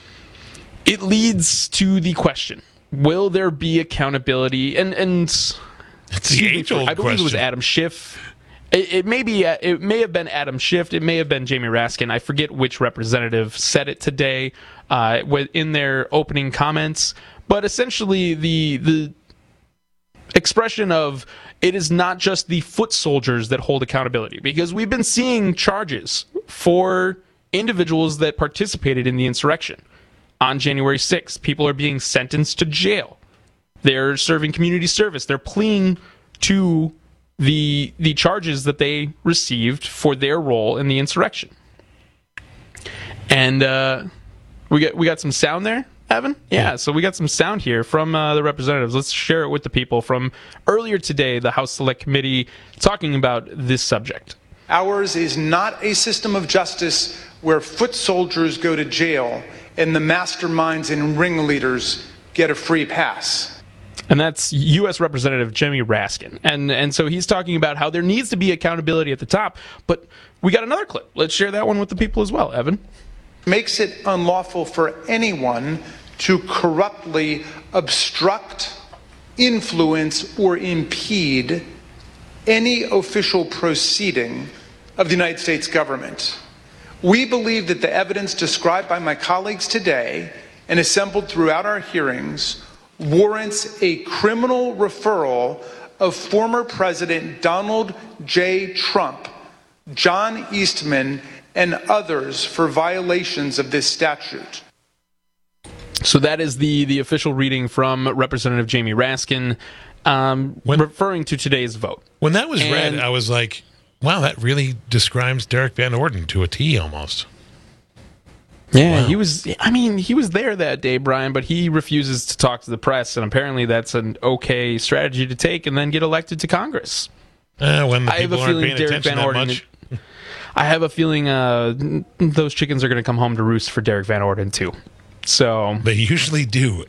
it leads to the question, will there be accountability? And and It's the age-old I believe it was question. Adam Schiff. It, it may be. It may have been Adam Schiff. It may have been Jamie Raskin. I forget which representative said it today uh, in their opening comments. But essentially, the the expression of it is not just the foot soldiers that hold accountability, because we've been seeing charges for individuals that participated in the insurrection on January sixth. People are being sentenced to jail. They're serving community service. They're pleading to the the charges that they received for their role in the insurrection. And uh, we got we got some sound there, Evan? Yeah, so we got some sound here from uh, the representatives. Let's share it with the people from earlier today, the House Select Committee, talking about this subject. Ours is not a system of justice where foot soldiers go to jail and the masterminds and ringleaders get a free pass. And that's U S Representative Jamie Raskin. And and so he's talking about how there needs to be accountability at the top. But we got another clip. Let's share that one with the people as well, Evan. Makes it unlawful for anyone to corruptly obstruct, influence, or impede any official proceeding of the United States government. We believe that the evidence described by my colleagues today and assembled throughout our hearings warrants a criminal referral of former President Donald J. Trump, John Eastman, and others for violations of this statute. So that is the, the official reading from Representative Jamie Raskin, um, when, referring to today's vote. When that was And- read, I was like, wow, that really describes Derek Van Orden to a T almost. Yeah, wow. he was, I mean, he was there that day, Brian, but he refuses to talk to the press, and apparently that's an okay strategy to take and then get elected to Congress. Uh, when the I have a people aren't feeling paying Derek attention Van that Orden. much. I have a feeling uh, those chickens are going to come home to roost for Derek Van Orden too. So they usually do,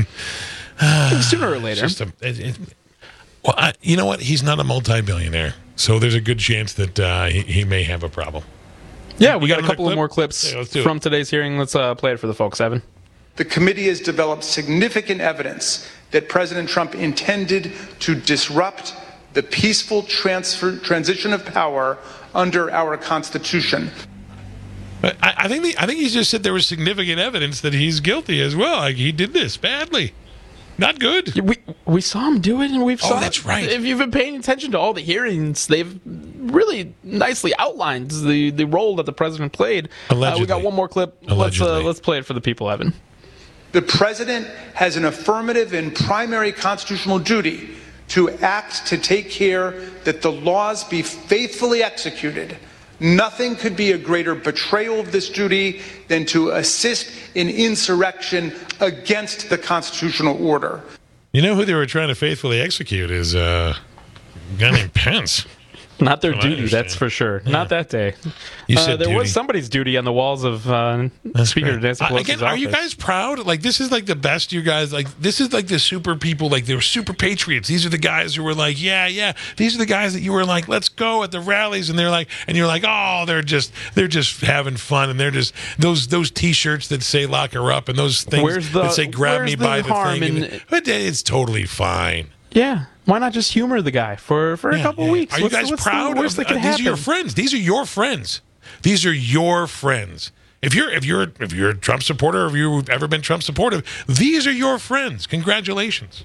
sooner or later. It's just a, it, it, well, I, you know what? He's not a multi-billionaire, so there's a good chance that uh, he, he may have a problem. Yeah, we You got, got a couple another of more clip? clips Yeah, let's do it. from today's hearing. Let's uh, play it for the folks, Evan. The committee has developed significant evidence that President Trump intended to disrupt the peaceful transfer, transition of power under our Constitution. But I, I think the, I think he just said there was significant evidence that he's guilty as well. Like he did this badly, not good. Yeah, we we saw him do it, and we've Oh, saw. that's it. right. If you've been paying attention to all the hearings, they've really nicely outlined the, the role that the president played. Uh, we Allegedly. got one more clip. Let's Allegedly. uh, let's play it for the people, Evan. The president has an affirmative and primary constitutional duty to act to take care that the laws be faithfully executed. Nothing could be a greater betrayal of this duty than to assist in insurrection against the constitutional order. You know who they were trying to faithfully execute is uh, a guy named Pence. Not their From what I duty, that's understand. for sure. Not that day. You Uh, said there duty. was somebody's duty on the walls of uh, Speaker great. Nancy Uh, Pelosi's again, are you office. guys proud? Like this is like the best you guys like. This is like the super people. Like they were super patriots. These are the guys who were like, yeah, yeah. These are the guys that you were like, let's go at the rallies, and they're like, and you're like, oh, they're just they're just having fun, and they're just those those T-shirts that say "lock her up" and those things Where's the- that say "grab where's me the by the harm thing." in- and- but it's totally fine. Yeah, why not just humor the guy for, for a Yeah, couple yeah. weeks? Are you What's the- guys what's the proud? worst Of, that could uh, these are your happen? friends. These are your friends. These are your friends. If you're if you're if you're a Trump supporter, or if you've ever been Trump supportive, these are your friends. Congratulations.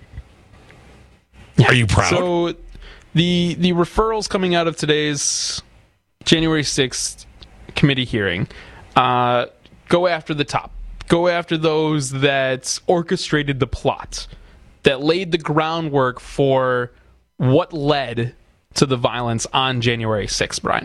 Are you proud? So the the referrals coming out of today's January sixth committee hearing uh, go after the top. Go after those that orchestrated the plot, that laid the groundwork for what led to the violence on January sixth, Brian.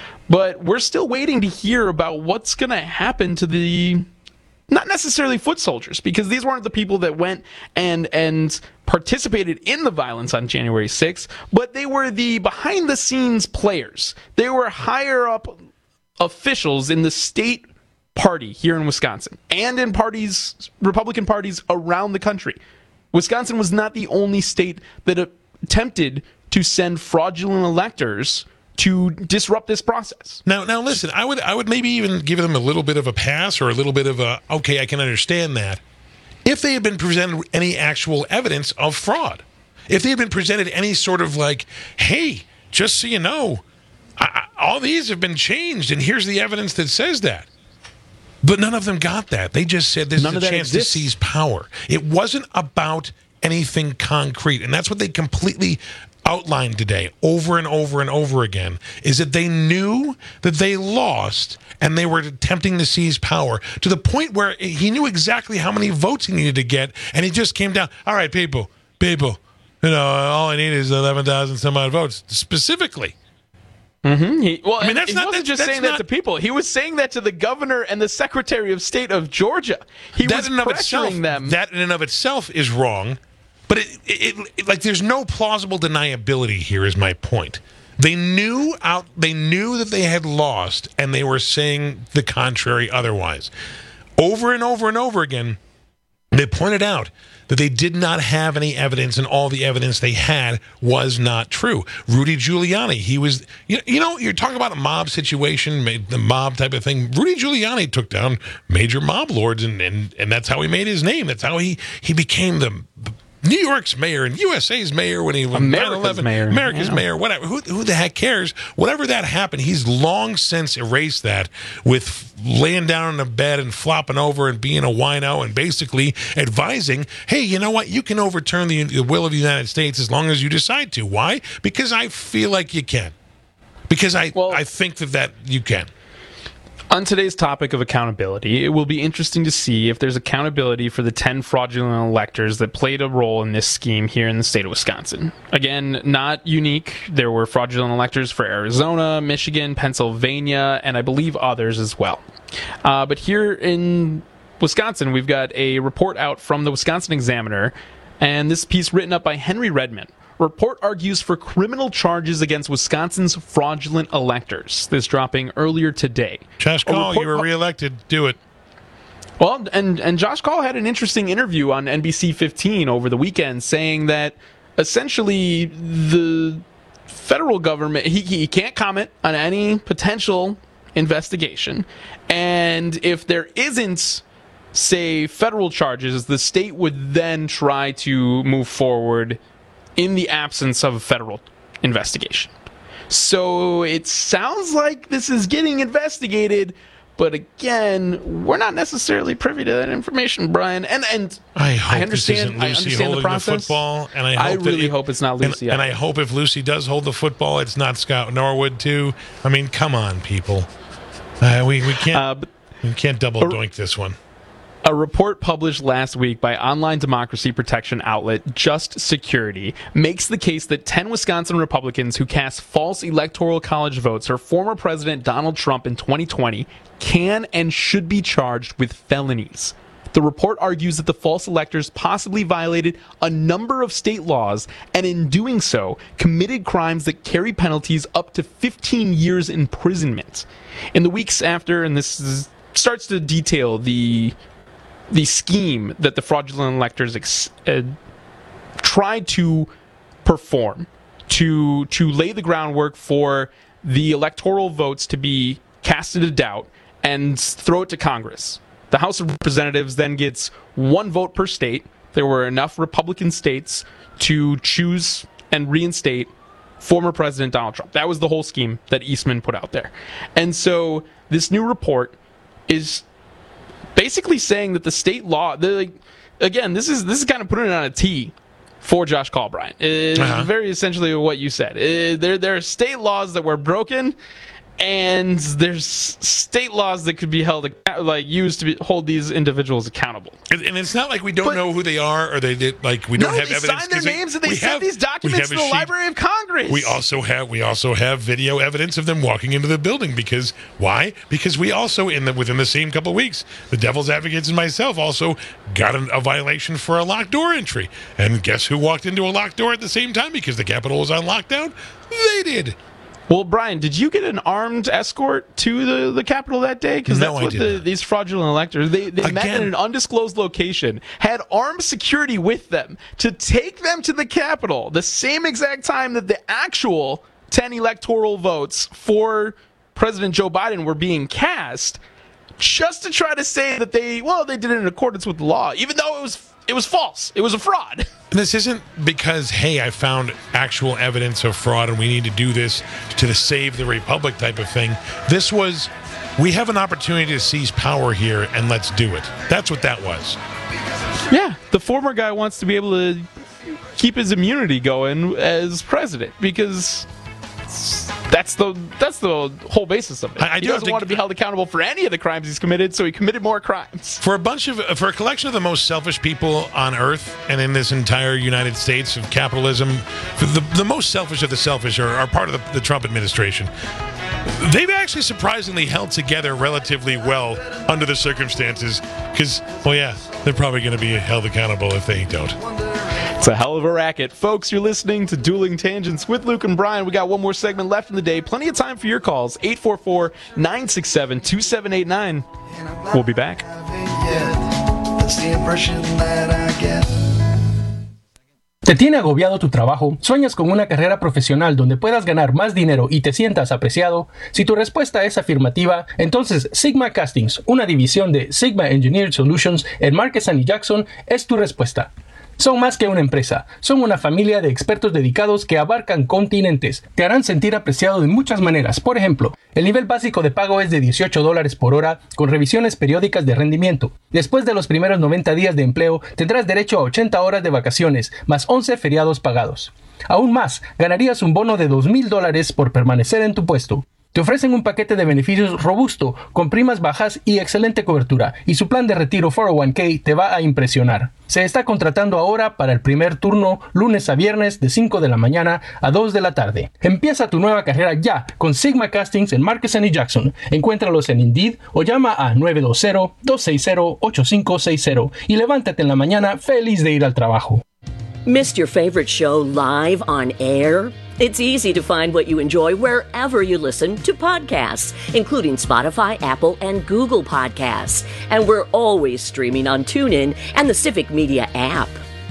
But we're still waiting to hear about what's going to happen to the, not necessarily foot soldiers, because these weren't the people that went and and participated in the violence on January sixth, but they were the behind-the-scenes players. They were higher-up officials in the state party here in Wisconsin and in parties, Republican parties around the country. Wisconsin was not the only state that attempted to send fraudulent electors to disrupt this process. Now, now listen. I would, I would maybe even give them a little bit of a pass or a little bit of a okay. I can understand that if they had been presented any actual evidence of fraud, if they had been presented any sort of like, hey, just so you know, I, I, all these have been changed, and here's the evidence that says that. But none of them got that. They just said this None is of a that chance exists. to seize power. It wasn't about anything concrete, and that's what they completely outlined today over and over and over again, is that they knew that they lost and they were attempting to seize power to the point where he knew exactly how many votes he needed to get, and he just came down, all right, people, people, you know, all I need is eleven thousand some odd votes, specifically. Mm-hmm. He, well, I mean, that's he not- wasn't that's- just that's saying not- that to people. He was saying that to the governor and the Secretary of State of Georgia. He that was in and of itself, pressuring them. That in and of itself is wrong, but it, it, it like there's no plausible deniability here. Is my point. They knew out. They knew that they had lost, and they were saying the contrary. Otherwise, over and over and over again, they pointed out that they did not have any evidence, and all the evidence they had was not true. Rudy Giuliani, he was, you know, you know you're talking about a mob situation, ma- the mob type of thing. Rudy Giuliani took down major mob lords, and, and, and that's how he made his name. That's how he, he became the New York's mayor and U S A's mayor when he was America's mayor. America's Yeah. mayor, whatever. Who, who the heck cares? Whatever that happened, he's long since erased that with laying down in a bed and flopping over and being a wino and basically advising, hey, you know what? You can overturn the, the will of the United States as long as you decide to. Why? Because I feel like you can. Because I, I think that, that you can. On today's topic of accountability, it will be interesting to see if there's accountability for the ten fraudulent electors that played a role in this scheme here in the state of Wisconsin. Again, not unique. There were fraudulent electors for Arizona, Michigan, Pennsylvania, and I believe others as well. Uh, but here in Wisconsin, we've got a report out from the Wisconsin Examiner, and this piece written up by Henry Redmond Report argues for criminal charges against Wisconsin's fraudulent electors. This dropping earlier today. Josh Kaul, you were reelected. Do it. Well, and, and Josh Kaul had an interesting interview on N B C fifteen over the weekend saying that essentially the federal government, he, he can't comment on any potential investigation. And if there isn't, say, federal charges, the state would then try to move forward in the absence of a federal investigation. So it sounds like this is getting investigated, but again, we're not necessarily privy to that information, Brian. And and I, hope I understand. This isn't Lucy I understand holding the process. The football, and I, hope I really that it, hope it's not Lucy. And, and I hope if Lucy does hold the football, it's not Scott Norwood too. I mean, come on, people. Uh, we we can't uh, but, we can't double doink this one. A report published last week by online democracy protection outlet Just Security makes the case that ten Wisconsin Republicans who cast false electoral college votes for former President Donald Trump in twenty twenty can and should be charged with felonies. The report argues that the false electors possibly violated a number of state laws and in doing so committed crimes that carry penalties up to fifteen years imprisonment. In the weeks after, and this is, starts to detail the the scheme that the fraudulent electors ex- uh, tried to perform to to lay the groundwork for the electoral votes to be cast into doubt and throw it to Congress. The House of Representatives then gets one vote per state. There were enough Republican states to choose and reinstate former President Donald Trump. That was the whole scheme that Eastman put out there. And so this new report is basically saying that the state law, like, again, this is this is kind of putting it on a T for Josh Kaul, Brian. It's uh-huh. very essentially what you said. It, there, there are state laws that were broken, and there's state laws that could be held, like used to be, hold these individuals accountable. And, and it's not like we don't but, know who they are, or they did like we no, don't have they evidence. Signed their names we, and they sent have, these documents to the sheet. Library of Congress. We also have we also have video evidence of them walking into the building. Because why? Because we also in the within the same couple of weeks, the Devil's Advocates and myself also got an, a violation for a locked door entry. And guess who walked into a locked door at the same time because the Capitol was on lockdown? They did. Well, Brian, did you get an armed escort to the, the Capitol that day? Because no, that's what the, these fraudulent electors, they, they met in an undisclosed location, had armed security with them to take them to the Capitol the same exact time that the actual ten electoral votes for President Joe Biden were being cast, just to try to say that they, well, they did it in accordance with the law, even though it was it was false. It was a fraud. This isn't because, hey, I found actual evidence of fraud and we need to do this to the save the republic type of thing. This was, we have an opportunity to seize power here and let's do it. That's what that was. Yeah, the former guy wants to be able to keep his immunity going as president because that's the that's the whole basis of it. I, I he do doesn't to, want to be held accountable for any of the crimes he's committed, so he committed more crimes. For a bunch of for a collection of the most selfish people on earth and in this entire United States of capitalism, for the the most selfish of the selfish are, are part of the, the Trump administration. They've actually surprisingly held together relatively well under the circumstances because, well, yeah, they're probably going to be held accountable if they don't. It's a hell of a racket. Folks, you're listening to Dueling Tangents with Luke and Brian. We got one more segment left in the day. Plenty of time for your calls. eight four four, nine six seven, two seven eight nine. We'll be back. That's the impression that I get. ¿Te tiene agobiado tu trabajo? ¿Sueñas con una carrera profesional donde puedas ganar más dinero y te sientas apreciado? Si tu respuesta es afirmativa, entonces Sigma Castings, una división de Sigma Engineered Solutions en Marquez y Jackson, es tu respuesta. Son más que una empresa, son una familia de expertos dedicados que abarcan continentes. Te harán sentir apreciado de muchas maneras. Por ejemplo, el nivel básico de pago es de dieciocho dólares por hora con revisiones periódicas de rendimiento. Después de los primeros noventa días de empleo, tendrás derecho a ochenta horas de vacaciones, más once feriados pagados. Aún más, ganarías un bono de dos mil dólares por permanecer en tu puesto. Te ofrecen un paquete de beneficios robusto, con primas bajas y excelente cobertura, y su plan de retiro cuatro oh uno k te va a impresionar. Se está contratando ahora para el primer turno, lunes a viernes de cinco de la mañana a dos de la tarde. Empieza tu nueva carrera ya con Sigma Castings en Marquez y Jackson. Encuéntralos en Indeed o llama a nueve dos cero, dos seis cero, ocho cinco seis cero y levántate en la mañana feliz de ir al trabajo. Missed your favorite show live on air? It's easy to find what you enjoy wherever you listen to podcasts, including Spotify, Apple, and Google Podcasts. And we're always streaming on TuneIn and the Civic Media app.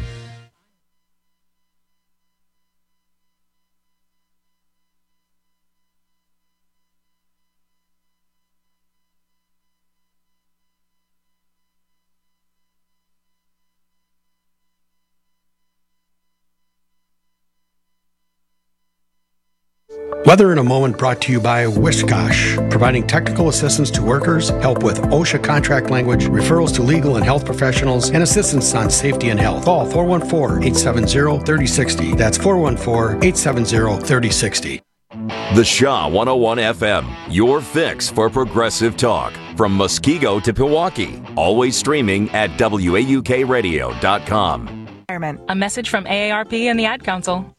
Weather in a Moment brought to you by Wishkosh, providing technical assistance to workers, help with OSHA contract language, referrals to legal and health professionals, and assistance on safety and health. Call four one four, eight seven zero, three zero six zero. That's four one four, eight seven zero, three zero six zero. The Shaw one oh one F M, your fix for progressive talk. From Muskego to Pewaukee. Always streaming at W A U K radio dot com. A message from A A R P and the Ad Council.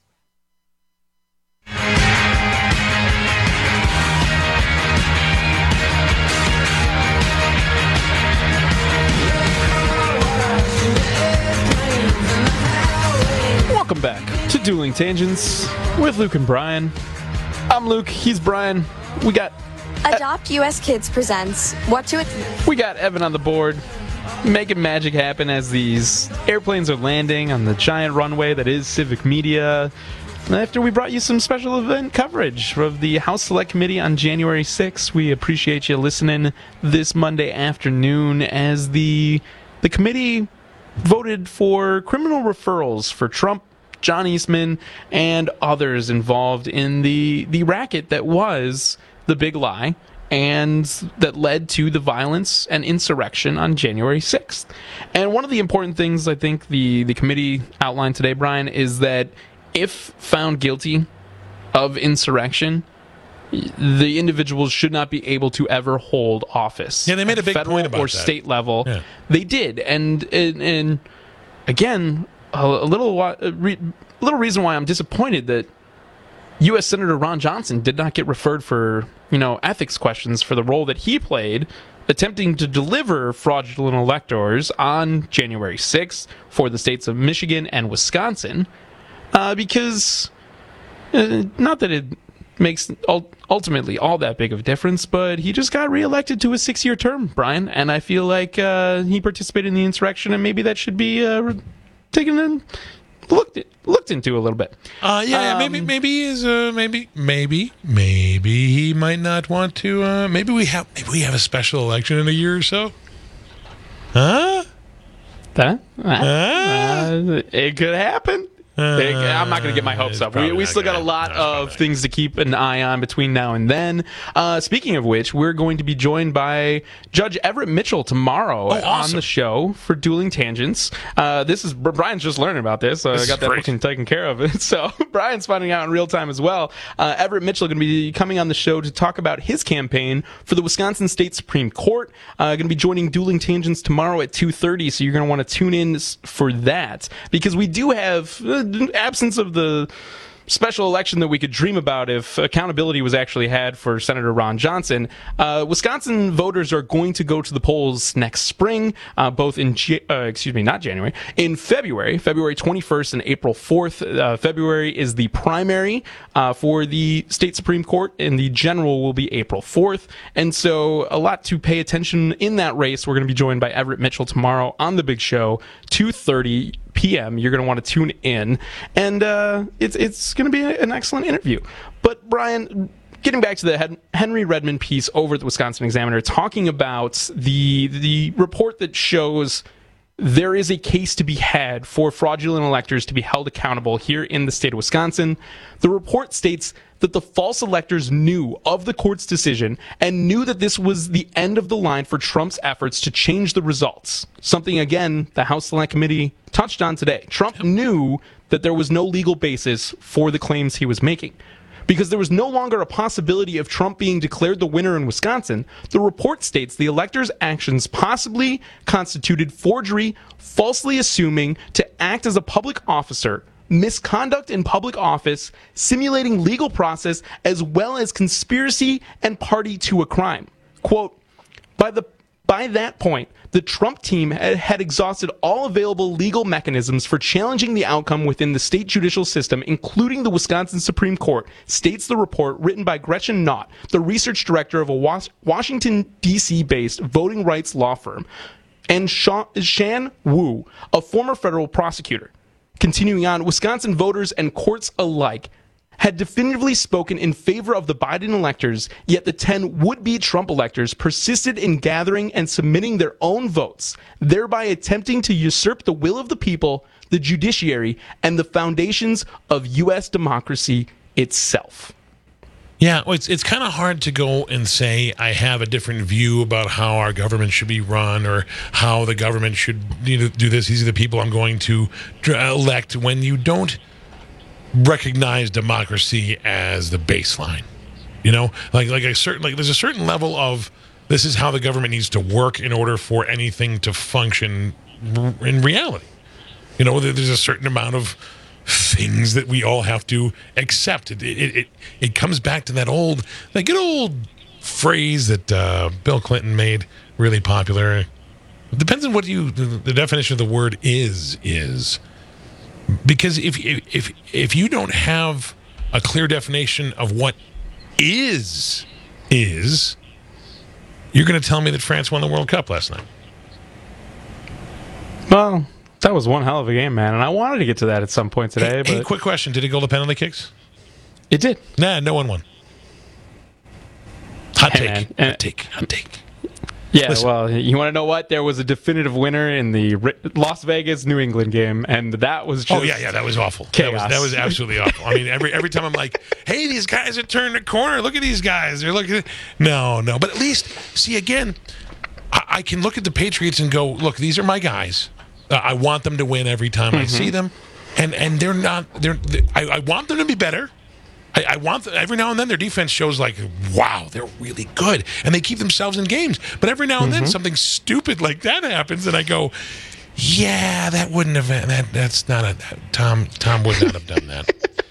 Welcome back to Dueling Tangents with Luke and Brian. I'm Luke, he's Brian. We got Adopt U S Kids presents What to We got Evan on the board, making magic happen as these airplanes are landing on the giant runway that is Civic Media. After we brought you some special event coverage of the House Select Committee on January sixth, we appreciate you listening this Monday afternoon as the the committee voted for criminal referrals for Trump, John Eastman, and others involved in the, the racket that was the big lie and that led to the violence and insurrection on January sixth. And one of the important things I think the, the committee outlined today, Brian, is that if found guilty of insurrection, the individuals should not be able to ever hold office. Yeah, they made a big federal point about or that. state level. Yeah. They did, and and, and again, a, a little a re, little reason why I'm disappointed that U S Senator Ron Johnson did not get referred for, you know, ethics questions for the role that he played attempting to deliver fraudulent electors on January sixth for the states of Michigan and Wisconsin, uh, because uh, not that it makes ultimately all that big of a difference, but he just got reelected to a six-year term, Brian, and I feel like uh, he participated in the insurrection, and maybe that should be uh, taken and looked looked into a little bit. Uh, yeah, Um, maybe maybe he is uh, maybe maybe maybe he might not want to. Uh, maybe we have maybe we have a special election in a year or so. Huh? That Huh? uh, it could happen. I'm not going to get my hopes it's up. We, probably we not still got a gonna- lot of things to keep an eye on between now and then. Uh, speaking of which, we're going to be joined by Judge Everett Mitchell tomorrow Oh, awesome. on the show for Dueling Tangents. Uh, this is Brian's just learning about this. So This I is got that great. booking taken care of. So Brian's finding out in real time as well. Uh, Everett Mitchell going to be coming on the show to talk about his campaign for the Wisconsin State Supreme Court. Uh, going to be joining Dueling Tangents tomorrow at two thirty. So you're going to want to tune in s- for that, because we do have uh, absence of the special election that we could dream about if accountability was actually had for Senator Ron Johnson. Uh, Wisconsin voters are going to go to the polls next spring, uh, both in, J- uh, excuse me, not January, in February, February twenty-first and April fourth. Uh, February is the primary uh, for the state Supreme Court, and the general will be April fourth. And so a lot to pay attention in that race. We're going to be joined by Everett Mitchell tomorrow on The Big Show, two thirty p.m. You're going to want to tune in, and uh, it's it's going to be an excellent interview. But Brian, getting back to the Hen- Henry Redmond piece over at the Wisconsin Examiner, talking about the the report that shows there is a case to be had for fraudulent electors to be held accountable here in the state of Wisconsin. The report states that the false electors knew of the court's decision and knew that this was the end of the line for Trump's efforts to change the results. Something, again, the House Select Committee touched on today. Trump knew that there was no legal basis for the claims he was making. Because there was no longer a possibility of Trump being declared the winner in Wisconsin, the report states the electors' actions possibly constituted forgery, falsely assuming to act as a public officer, misconduct in public office, simulating legal process, as well as conspiracy and party to a crime. Quote, by the By that point, the Trump team had exhausted all available legal mechanisms for challenging the outcome within the state judicial system, including the Wisconsin Supreme Court, states the report written by Gretchen Knott, the research director of a Was- Washington, D C-based voting rights law firm, and Sha- Shan Wu, a former federal prosecutor. Continuing on, Wisconsin voters and courts alike had definitively spoken in favor of the Biden electors, yet the ten would-be Trump electors persisted in gathering and submitting their own votes, thereby attempting to usurp the will of the people, the judiciary, and the foundations of U S democracy itself. Yeah, well, it's it's kind of hard to go and say I have a different view about how our government should be run or how the government should you know, do this. These are the people I'm going to elect when you don't recognize democracy as the baseline. You know, like like a certain like there's a certain level of this is how the government needs to work in order for anything to function r- in reality. You know, there's a certain amount of things that we all have to accept. It it it, it comes back to that old that good old phrase that uh, Bill Clinton made really popular. It depends on what you the, the definition of the word is is. Because if if if you don't have a clear definition of what is is, you're going to tell me that France won the World Cup last night. Well, that was one hell of a game, man, and I wanted to get to that at some point today. Hey, but hey, quick question: did it go to penalty kicks? It did. Nah, no one won. Hot Hey, take. man. Hot take. Hot take. Yeah, Listen. well, you want to know what? There was a definitive winner in the Ri- Las Vegas New England game, and that was just Oh yeah, yeah, that was awful. chaos. That was that was absolutely awful. I mean, every every time I'm like, "Hey, these guys are turning the corner. Look at these guys. They're looking." No, no. But at least, see again, I, I can look at the Patriots and go, "Look, these are my guys. Uh, I want them to win every time I Mhm. see them, and and they're not. They're. they I, I want them to be better." I, I want the, every now and then their defense shows like, wow, they're really good, and they keep themselves in games. But every now and then Mhm. something stupid like that happens, and I go, yeah, that wouldn't have that. That's not a Tom. Tom would not have done that.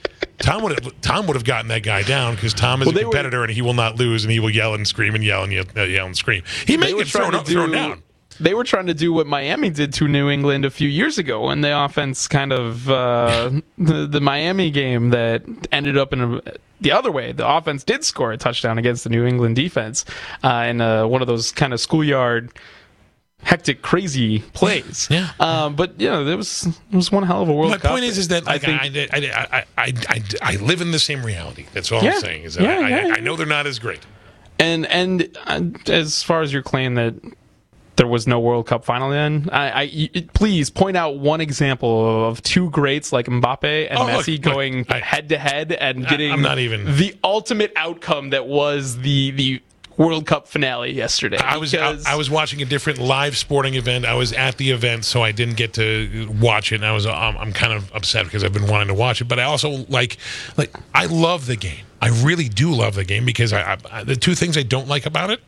Tom would have. Tom would have gotten that guy down because Tom is Well, a they were- competitor, and he will not lose, and he will yell and scream and yell and yell, uh, yell and scream. He may They were get thrown trying up, to thrown do- down. They were trying to do what Miami did to New England a few years ago when the offense kind of uh, the the Miami game that ended up in a, the other way. The offense did score a touchdown against the New England defense uh, in uh, one of those kind of schoolyard hectic, crazy plays. Yeah. Um, but you know, there was it was one hell of a World My Cup. point is, is that like, I I, think I, I, I, I, I live in the same reality. That's all Yeah. I'm saying. Is that Yeah, I, yeah, I, yeah. I know they're not as great. And and uh, as far as your claim that there was no World Cup final, then I, I y- please point out one example of two greats like Mbappe and Oh, look, Messi look, going I- head to head and I- getting I'm not even- the ultimate outcome that was the the World Cup finale yesterday. I was I, Because- I was watching a different live sporting event. I was at the event, so I didn't get to watch it. And I was I'm, I'm kind of upset because I've been wanting to watch it. But I also like like I love the game. I really do love the game because I, I, I the two things I don't like about it.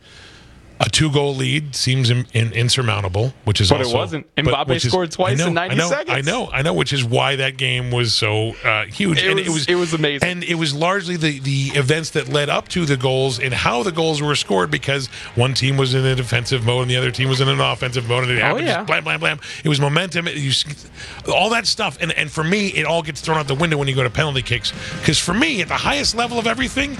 A two-goal lead seems in, in, insurmountable, which is But it also, wasn't. but- Mbappe which is- scored twice I know, in ninety I know, seconds. I know, I know, which is why that game was so uh, huge. It and was- it was it was amazing. and it was largely the, the events that led up to the goals and how the goals were scored because one team was in a defensive mode and the other team was in an offensive mode, and it happened yeah. just blam blam blam. It was momentum, it, you, all that stuff, and and for me, it all gets thrown out the window when you go to penalty kicks because for me, at the highest level of everything.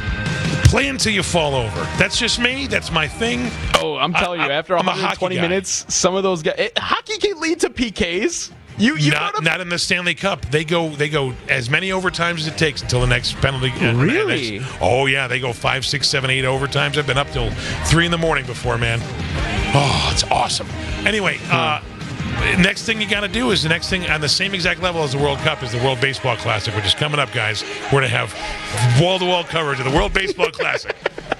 Play until you fall over. That's just me. That's my thing. Oh, I'm telling you, I- after I'm a one hundred twenty hockey guy. minutes, some of those guys, it, hockey can lead to P Ks. You, you not, not in the Stanley Cup. They go they go as many overtimes as it takes until the next penalty. uh, Really? next- oh yeah, they go five, six, seven, eight overtimes. I've been up till three in the morning before, man. Oh, it's awesome. Anyway, uh, next thing you got to do is the next thing on the same exact level as the World Cup is the World Baseball Classic, which is coming up, guys. We're going to have wall-to-wall coverage of the World Baseball Classic.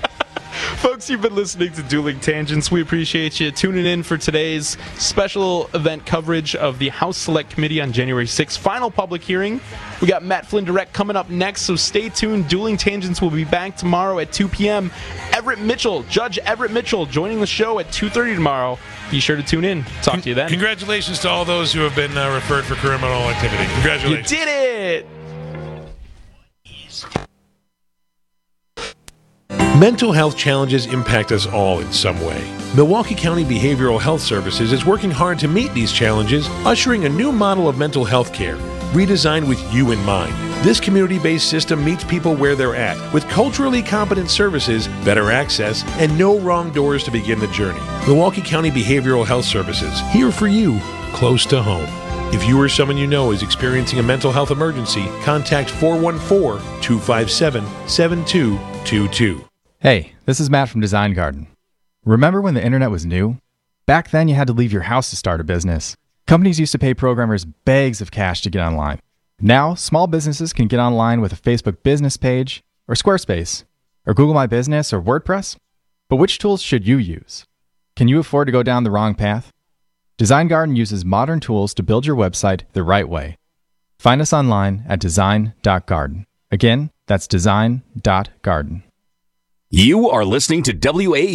Folks, you've been listening to Dueling Tangents. We appreciate you tuning in for today's special event coverage of the House Select Committee on January sixth. Final public hearing. We got Matt Flynn Direct coming up next, so stay tuned. Dueling Tangents will be back tomorrow at two p.m. Everett Mitchell, Judge Everett Mitchell, joining the show at two thirty tomorrow. Be sure to tune in. Talk to you then. Congratulations to all those who have been uh, referred for criminal activity. You Congratulations. did it! Mental health challenges impact us all in some way. Milwaukee County Behavioral Health Services is working hard to meet these challenges, ushering a new model of mental health care, redesigned with you in mind. This community-based system meets people where they're at, with culturally competent services, better access, and no wrong doors to begin the journey. Milwaukee County Behavioral Health Services, here for you, close to home. If you or someone you know is experiencing a mental health emergency, contact four one four, two five seven, seven two two two. Hey, this is Matt from Design Garden. Remember when the internet was new? Back then you had to leave your house to start a business. Companies used to pay programmers bags of cash to get online. Now, small businesses can get online with a Facebook business page, or Squarespace, or Google My Business, or WordPress. But which tools should you use? Can you afford to go down the wrong path? Design Garden uses modern tools to build your website the right way. Find us online at design dot garden. Again, that's design dot garden. You are listening to W A